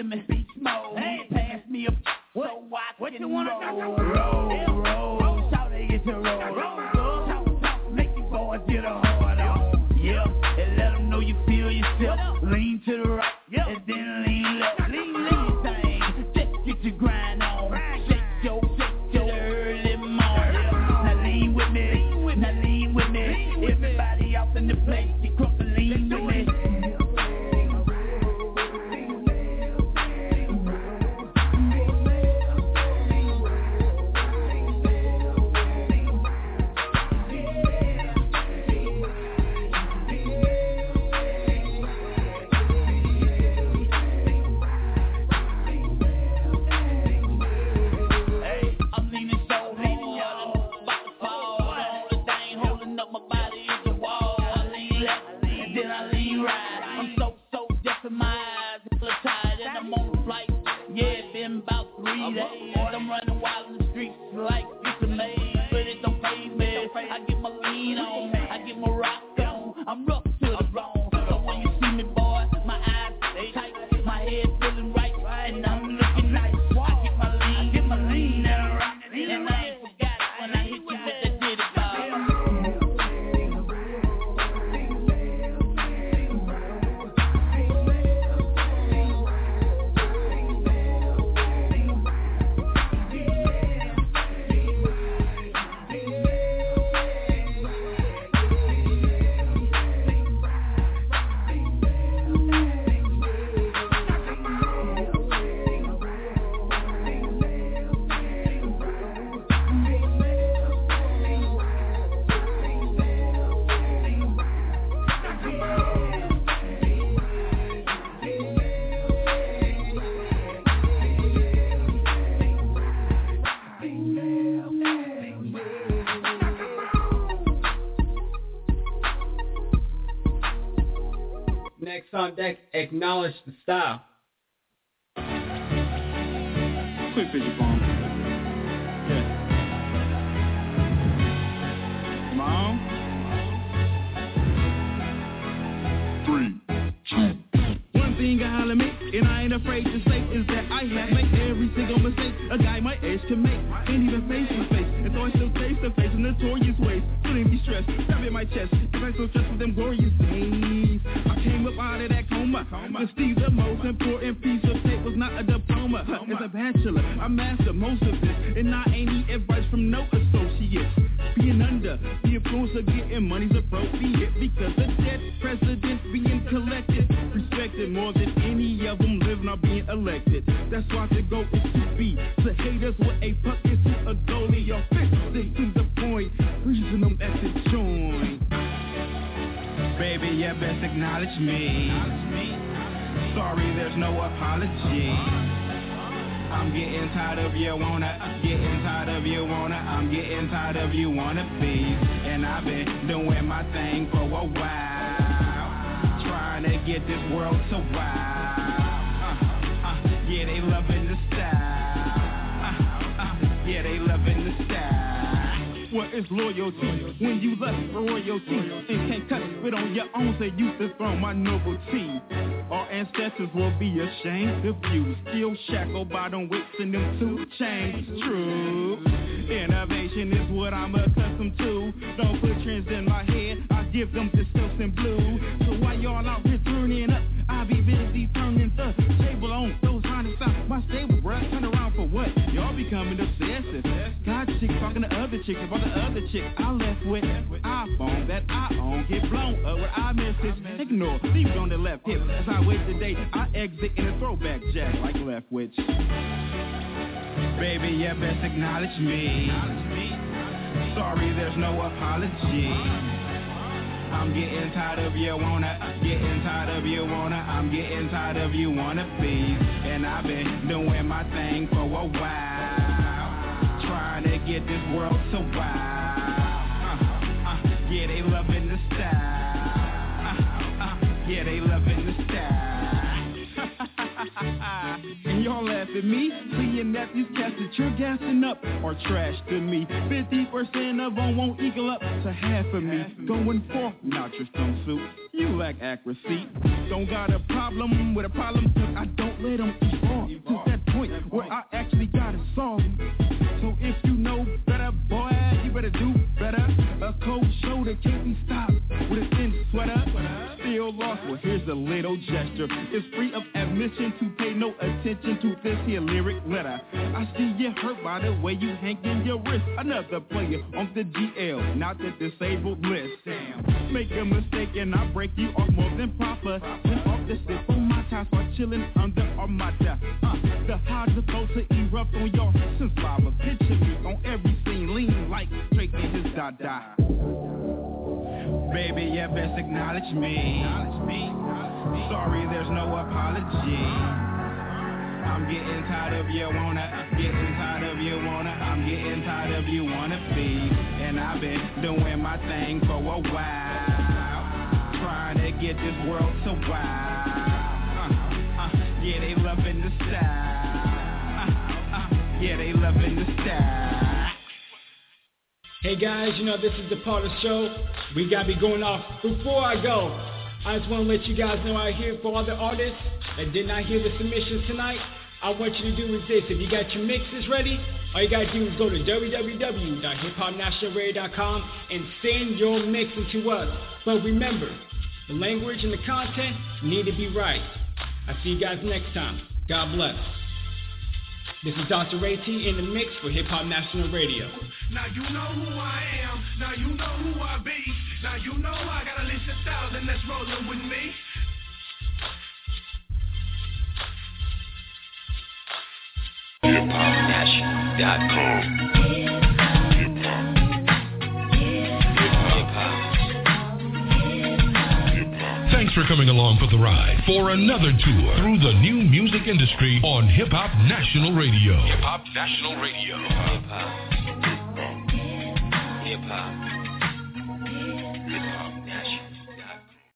with me. Beast mode. Hey, pass me a what? So I what can you wanna roll, do? roll, roll, roll. Shout they get to roll, roll, roll. Talk, talk, make these boys get a hard on. Yeah, and let them know you feel yourself. Lean to the right, yep. And then lean left. Lean left thing. Just get your grind on. Shake your, shake your early morning. Now lean with me, now lean with me. Everybody off in the place, you crump and lean with me. I'm running wild in the streets like it's a maze, but it don't phase me. I get my lean on, I get my rock on. I'm rough to the bone, so when you see me, boy, my eyes they tight, my head feeling right, and I'm looking nice. I get my lean, get my lean, and I rock, and I ain't forgot when I hit you with that ditty Next on deck, acknowledge the style. Quick picture phone. Yeah. Mom? Three, two. One thing I holler make, and I ain't afraid to say, is that I have made every single mistake a guy my age can make. Ain't even face to face, and so I still face to face in notorious ways. Shouldn't be stressed, grabbing my chest, cause I so stressed with them glorious days. I came up out of that coma, to see the most important piece of tape was not a diploma. As a bachelor, I mastered most of this, and I ain't need advice from no associates. Being under the influence of getting money's appropriate, because the dead presidents being collected, respected more than any of them living or being elected. That's why the goal is to be to haters with a puck is to a goalie or fix it to the point, reason them at the joint. Baby, you best acknowledge me. Sorry, there's no apology. I'm getting tired of you wanna, getting tired of you wanna, I'm getting tired of you wanna be. And I've been doing my thing for a while, trying to get this world to wow. Uh, uh, yeah, they loving the style. Uh, uh, yeah, they loving the style. What is loyalty when you lust for royalty and can't cut it on your own? Say you dethrone my nobility. Our ancestors will be ashamed of you, still shackled by them whips and them two chains. True, innovation is what I'm accustomed to. Don't put trends in my head, I give them to silks and blue. So while y'all out here turning up, I'll be busy turning the table on those honest stops. My stable, bruh, turn around for what? Y'all becoming obsessive. God chicks talking to other chicks about the other chick I left with. iPhone that I own, get blown up with iMessage. Ignore, leave it on the left hip. As I wait today, I exit in a throwback jack like left witch. Baby, you best acknowledge me. Sorry, there's no apology. I'm getting tired of you wanna, getting tired of you wanna, I'm getting tired of you wanna be. And I've been doing my thing for a while, trying to get this world to wow. Uh, uh, yeah, they loving the style. Uh, uh, yeah, they loving the style. And y'all laugh at me, seeing that these cats that you're gassing up are trash to me. fifty percent of them won't equal up to half of me. Going for not your stone suit, you lack accuracy. Don't got a problem with a problem, cause I don't let them eat pleasure. It's free of admission to pay no attention to this here lyric letter. I see you hurt by the way you hanging your wrist. Another player on the G L, not the disabled list. Damn, make a mistake and I break you off more than proper. Then off the sip on my time, start chilling under Armada. Uh, the hard's supposed to erupt on your since lava. Picture me on every scene, lean like Drake and his dada. Baby, you best acknowledge me. Sorry, there's no apology. I'm getting tired of you wanna, getting tired of you wanna, I'm getting tired of you wanna be. And I've been doing my thing for a while, trying to get this world to wow. Uh, uh, yeah, they loving the style. Uh, uh, yeah, they loving the style. Hey guys, you know this is the part of the show we gotta be going off. Before I go, I just want to let you guys know out here for all the artists that did not hear the submissions tonight, I want you to do is this. If you got your mixes ready, all you gotta do is go to w w w dot hip hop national radio dot com and send your mixes to us. But remember, the language and the content need to be right. I'll see you guys next time. God bless. This is Doctor Ray T in the mix for Hip Hop National Radio. Now you know who I am. Now you know who I be. Now you know I got a list of thousand that's rolling with me. hip hop national dot com. Thanks for coming along for the ride for another tour through the new music industry on Hip Hop National Radio. Hip Hop National Radio. Hip Hop. Hip Hop.